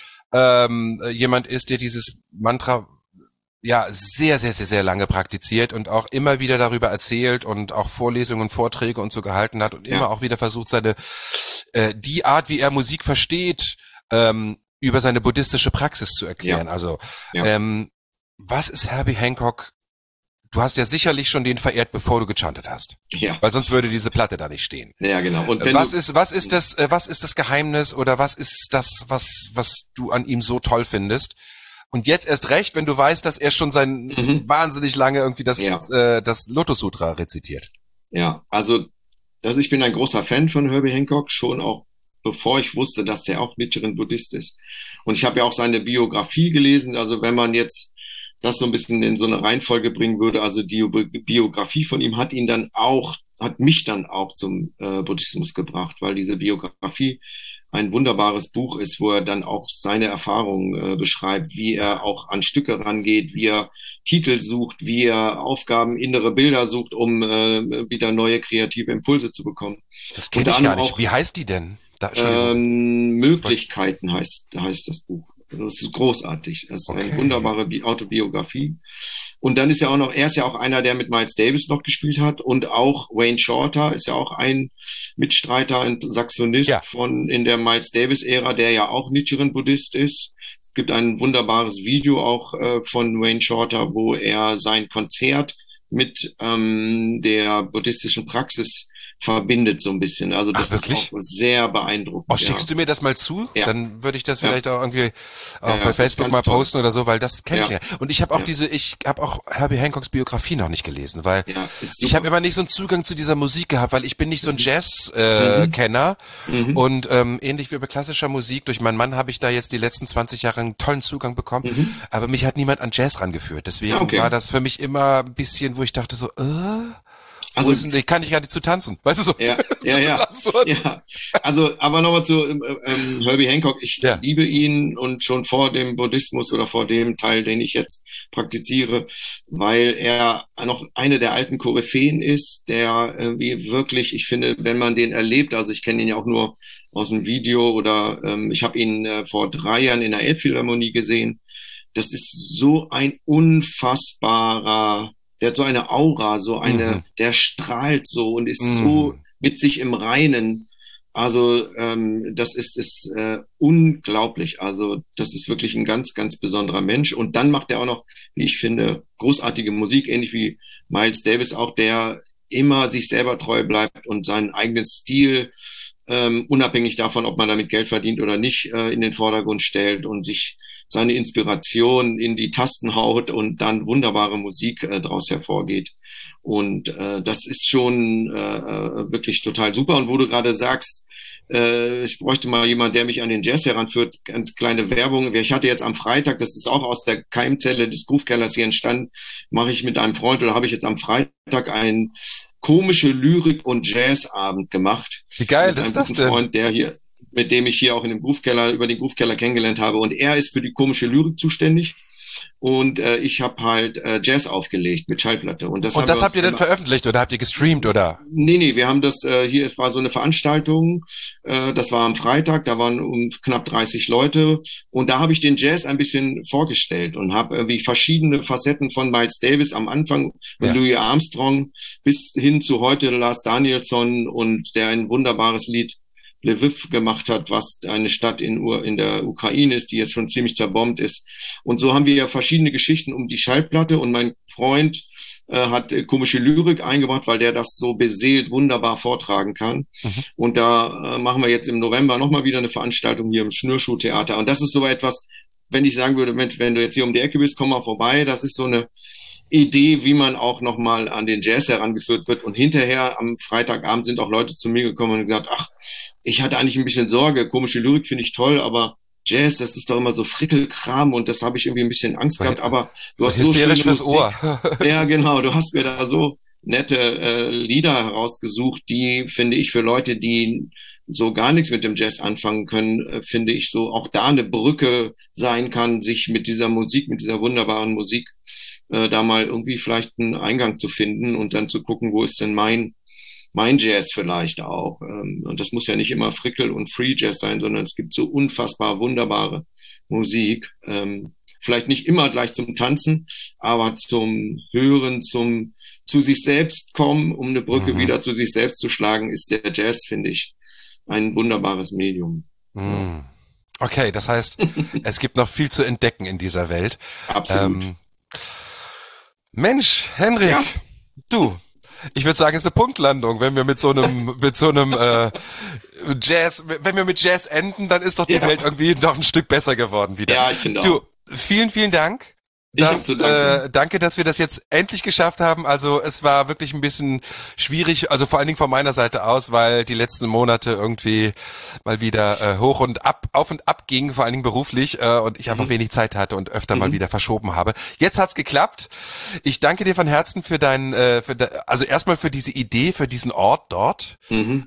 jemand ist, der dieses Mantra ja sehr, sehr, sehr, sehr lange praktiziert und auch immer wieder darüber erzählt und auch Vorlesungen, Vorträge und so gehalten hat und immer Ja, auch wieder versucht, die Art, wie er Musik versteht, über seine buddhistische Praxis zu erklären. ja, Also, ja, ähm, was ist Herbie Hancock? Du hast ja sicherlich schon den verehrt, bevor du gechantet hast. ja, Weil sonst würde diese Platte da nicht stehen. ja, genau. Und wenn Was du, ist, was ist das Geheimnis oder was ist das, was du an ihm so toll findest? Und jetzt erst recht, wenn du weißt, dass er schon mhm. wahnsinnig lange irgendwie Ja, das Lotus Sutra rezitiert. ja, ich bin ein großer Fan von Herbie Hancock, schon auch bevor ich wusste, dass der auch Nichiren Buddhist ist. Und ich habe ja auch seine Biografie gelesen. Also wenn man jetzt das so ein bisschen in so eine Reihenfolge bringen würde, also die Biografie von ihm hat mich dann auch zum Buddhismus gebracht, weil diese Biografie ein wunderbares Buch ist, wo er dann auch seine Erfahrungen beschreibt, wie er auch an Stücke rangeht, wie er Titel sucht, wie er Aufgaben, innere Bilder sucht, um wieder neue kreative Impulse zu bekommen. Das kenne Unter ich anderem gar nicht. auch Wie heißt die denn? Da, Entschuldigung. Möglichkeiten heißt das Buch. Das ist großartig. Das ist eine Okay. wunderbare Autobiografie. Und dann ist er ist ja auch einer, der mit Miles Davis noch gespielt hat. Und auch Wayne Shorter ist ja auch ein Mitstreiter, ein Saxonist Ja. in der Miles Davis-Ära, der ja auch Nichiren Buddhist ist. Es gibt ein wunderbares Video auch von Wayne Shorter, wo er sein Konzert mit der buddhistischen Praxis verbindet so ein bisschen. Also Ach, das ist auch wirklich? sehr Oh, beeindruckend, ja. schickst du mir das mal zu? Ja, Dann würde ich das ja, vielleicht auch irgendwie ja, auch ja, bei es ist Facebook ganz mal toll. posten oder so, weil das kenne ich Ja, ja. Und ja, ich habe auch Herbie Hancocks Biografie noch nicht gelesen, weil ja, ist ich habe super. immer nicht so einen Zugang zu dieser Musik gehabt, weil ich bin nicht so ein Mhm, Jazz mhm, Kenner mhm, und ähnlich wie bei klassischer Musik durch meinen Mann habe ich da jetzt die letzten 20 Jahre einen tollen Zugang bekommen, mhm. aber mich hat niemand an Jazz rangeführt. Ja, Deswegen war okay. das für mich immer ein bisschen, wo ich dachte so, wo Also ist denn, ich kann nicht gerade zu tanzen, weißt du so, ja, ja, total ja, absurd. ja. Also, aber nochmal zu Herbie Hancock. Ich Ja, liebe ihn und schon vor dem Buddhismus oder vor dem Teil, den ich jetzt praktiziere, weil er noch eine der alten Koryphäen ist, der wie wirklich, ich finde, wenn man den erlebt, also ich kenne ihn ja auch nur aus dem Video oder ich habe ihn vor 3 Jahren in der Elbphilharmonie gesehen. Das ist so ein unfassbarer, der hat so eine Aura, mhm, der strahlt so und ist so mhm. mit sich im Reinen. Also ist unglaublich. Also das ist wirklich ein ganz, ganz besonderer Mensch. Und dann macht er auch noch, wie ich finde, großartige Musik, ähnlich wie Miles Davis auch, der immer sich selber treu bleibt und seinen eigenen Stil unabhängig davon, ob man damit Geld verdient oder nicht, in den Vordergrund stellt und sich seine Inspiration in die Tasten haut und dann wunderbare Musik daraus hervorgeht. Und das ist schon wirklich total super. Und wo du gerade sagst, Ich bräuchte mal jemanden, der mich an den Jazz heranführt. Ganz kleine Werbung. Ich hatte jetzt am Freitag, das ist auch aus der Keimzelle des Groove-Kellers hier entstanden, mache ich mit einem Freund oder habe ich jetzt am Freitag einen komische Lyrik- und Jazzabend gemacht. Wie geil Mit ist einem das guten denn? Freund, mit dem ich hier auch in dem Groove-Keller, über den Groove-Keller kennengelernt habe. Und er ist für die komische Lyrik zuständig. Und ich habe halt Jazz aufgelegt mit Schallplatte. Und das Und haben das wir habt ihr uns denn veröffentlicht oder habt ihr gestreamt oder? Nee, wir haben das hier, es war so eine Veranstaltung, das war am Freitag, da waren knapp 30 Leute und da habe ich den Jazz ein bisschen vorgestellt und habe irgendwie verschiedene Facetten von Miles Davis am Anfang und Ja. Louis Armstrong bis hin zu heute Lars Danielsson und der ein wunderbares Lied Lviv gemacht hat, was eine Stadt in der Ukraine ist, die jetzt schon ziemlich zerbombt ist. Und so haben wir ja verschiedene Geschichten um die Schallplatte und mein Freund hat komische Lyrik eingebracht, weil der das so beseelt wunderbar vortragen kann. Mhm. Und da machen wir jetzt im November nochmal wieder eine Veranstaltung hier im Schnürschuhtheater. Und das ist so etwas, wenn ich sagen würde, Mensch, wenn du jetzt hier um die Ecke bist, komm mal vorbei. Das ist so eine Idee, wie man auch nochmal an den Jazz herangeführt wird. Und hinterher am Freitagabend sind auch Leute zu mir gekommen und gesagt, ach, ich hatte eigentlich ein bisschen Sorge, komische Lyrik finde ich toll, aber Jazz, das ist doch immer so Frickelkram und das habe ich irgendwie ein bisschen Angst gehabt, aber du So hast so schöne hysterisch fürs Musik. Ohr. Ja, genau, du hast mir da so nette Lieder herausgesucht, die, finde ich, für Leute, die so gar nichts mit dem Jazz anfangen können, finde ich so auch da eine Brücke sein kann, sich mit dieser Musik, mit dieser wunderbaren Musik da mal irgendwie vielleicht einen Eingang zu finden und dann zu gucken, wo ist denn mein Jazz vielleicht auch. Und das muss ja nicht immer Frickel und Free Jazz sein, sondern es gibt so unfassbar wunderbare Musik. Vielleicht nicht immer gleich zum Tanzen, aber zum Hören, zu sich selbst kommen, um eine Brücke wieder zu sich selbst zu schlagen, ist der Jazz, finde ich, ein wunderbares Medium. Mhm. Okay, das heißt, es gibt noch viel zu entdecken in dieser Welt. Absolut. Mensch, Henrik, Ja. du, ich würde sagen, es ist eine Punktlandung, wenn wir mit so einem Jazz, wenn wir mit Jazz enden, dann ist doch die Ja. Welt irgendwie noch ein Stück besser geworden wieder. Ja, ich finde Du, auch. vielen, vielen Dank. Ich hab zu danken. Danke, dass wir das jetzt endlich geschafft haben. Also es war wirklich ein bisschen schwierig, also vor allen Dingen von meiner Seite aus, weil die letzten Monate irgendwie mal wieder auf und ab ging, vor allen Dingen beruflich, und ich einfach wenig Zeit hatte und öfter mal wieder verschoben habe. Jetzt hat's geklappt. Ich danke dir von Herzen für also erstmal für diese Idee, für diesen Ort dort,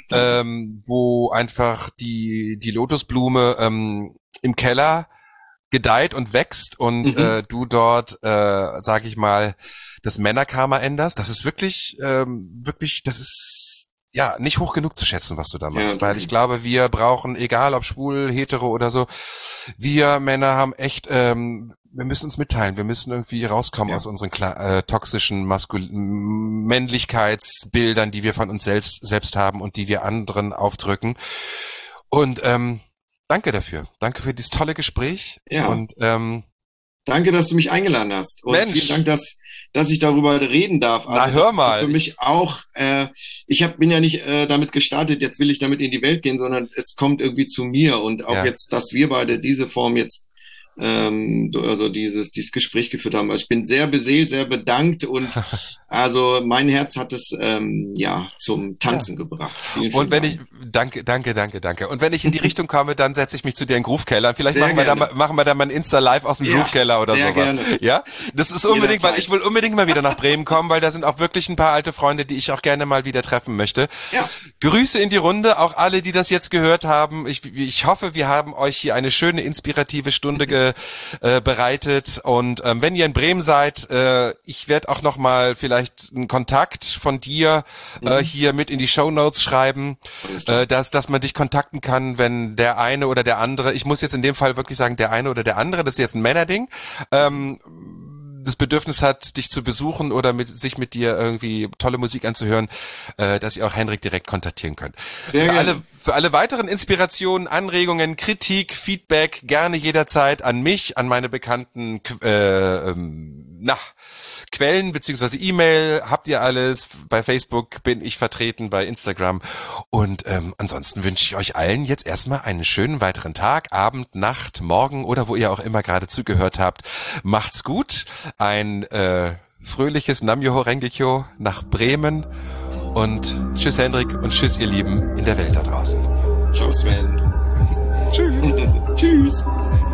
wo einfach die Lotusblume im Keller gedeiht und wächst und du dort, sage ich mal, das Männerkarma änderst. Das ist wirklich, das ist ja nicht hoch genug zu schätzen, was du da machst, Ja, weil ich glaube, wir brauchen, egal ob schwul, hetero oder so, wir Männer haben echt, wir müssen uns mitteilen, wir müssen irgendwie rauskommen aus unseren toxischen Männlichkeitsbildern, die wir von uns selbst haben und die wir anderen aufdrücken. Und danke dafür. Danke für dieses tolle Gespräch. Ja. Und Danke, dass du mich eingeladen hast. Und Mensch. vielen Dank, dass ich darüber reden darf. Also Na, hör das ist mal. für mich auch, bin ja nicht damit gestartet, jetzt will ich damit in die Welt gehen, sondern es kommt irgendwie zu mir. Und auch jetzt, dass wir beide diese Form jetzt also dieses Gespräch geführt haben. Also ich bin sehr beseelt, sehr bedankt und also mein Herz hat es zum Tanzen gebracht. Vielen, Und wenn Dank. ich, danke. Und wenn ich in die Richtung komme, dann setze ich mich zu dir in den Groove-Keller. Vielleicht Sehr machen wir da mal ein Insta-Live aus dem Ja, Groove-Keller oder sehr sowas. gerne. Ja? Das ist unbedingt, weil Jederzeit. ich will unbedingt mal wieder nach Bremen kommen, weil da sind auch wirklich ein paar alte Freunde, die ich auch gerne mal wieder treffen möchte. Ja. Grüße in die Runde, auch alle, die das jetzt gehört haben. Ich hoffe, wir haben euch hier eine schöne, inspirative Stunde bereitet. Und wenn ihr in Bremen seid, ich werde auch noch mal vielleicht einen Kontakt von dir hier mit in die Shownotes schreiben, dass man dich kontakten kann, wenn der eine oder der andere, ich muss jetzt in dem Fall wirklich sagen, der eine oder der andere, das ist jetzt ein Männerding, das Bedürfnis hat, dich zu besuchen oder sich mit dir irgendwie tolle Musik anzuhören, dass ihr auch Henrik direkt kontaktieren könnt. Sehr gerne. Für alle weiteren Inspirationen, Anregungen, Kritik, Feedback gerne jederzeit an mich, an meine bekannten Quellen beziehungsweise E-Mail, habt ihr alles. Bei Facebook bin ich vertreten, bei Instagram. Und ansonsten wünsche ich euch allen jetzt erstmal einen schönen weiteren Tag, Abend, Nacht, Morgen oder wo ihr auch immer gerade zugehört habt. Macht's gut. Ein fröhliches Nam-myoho Renge-kyo nach Bremen. Und tschüss Hendrik und tschüss ihr Lieben in der Welt da draußen. Ciao Sven. Tschüss. Tschüss.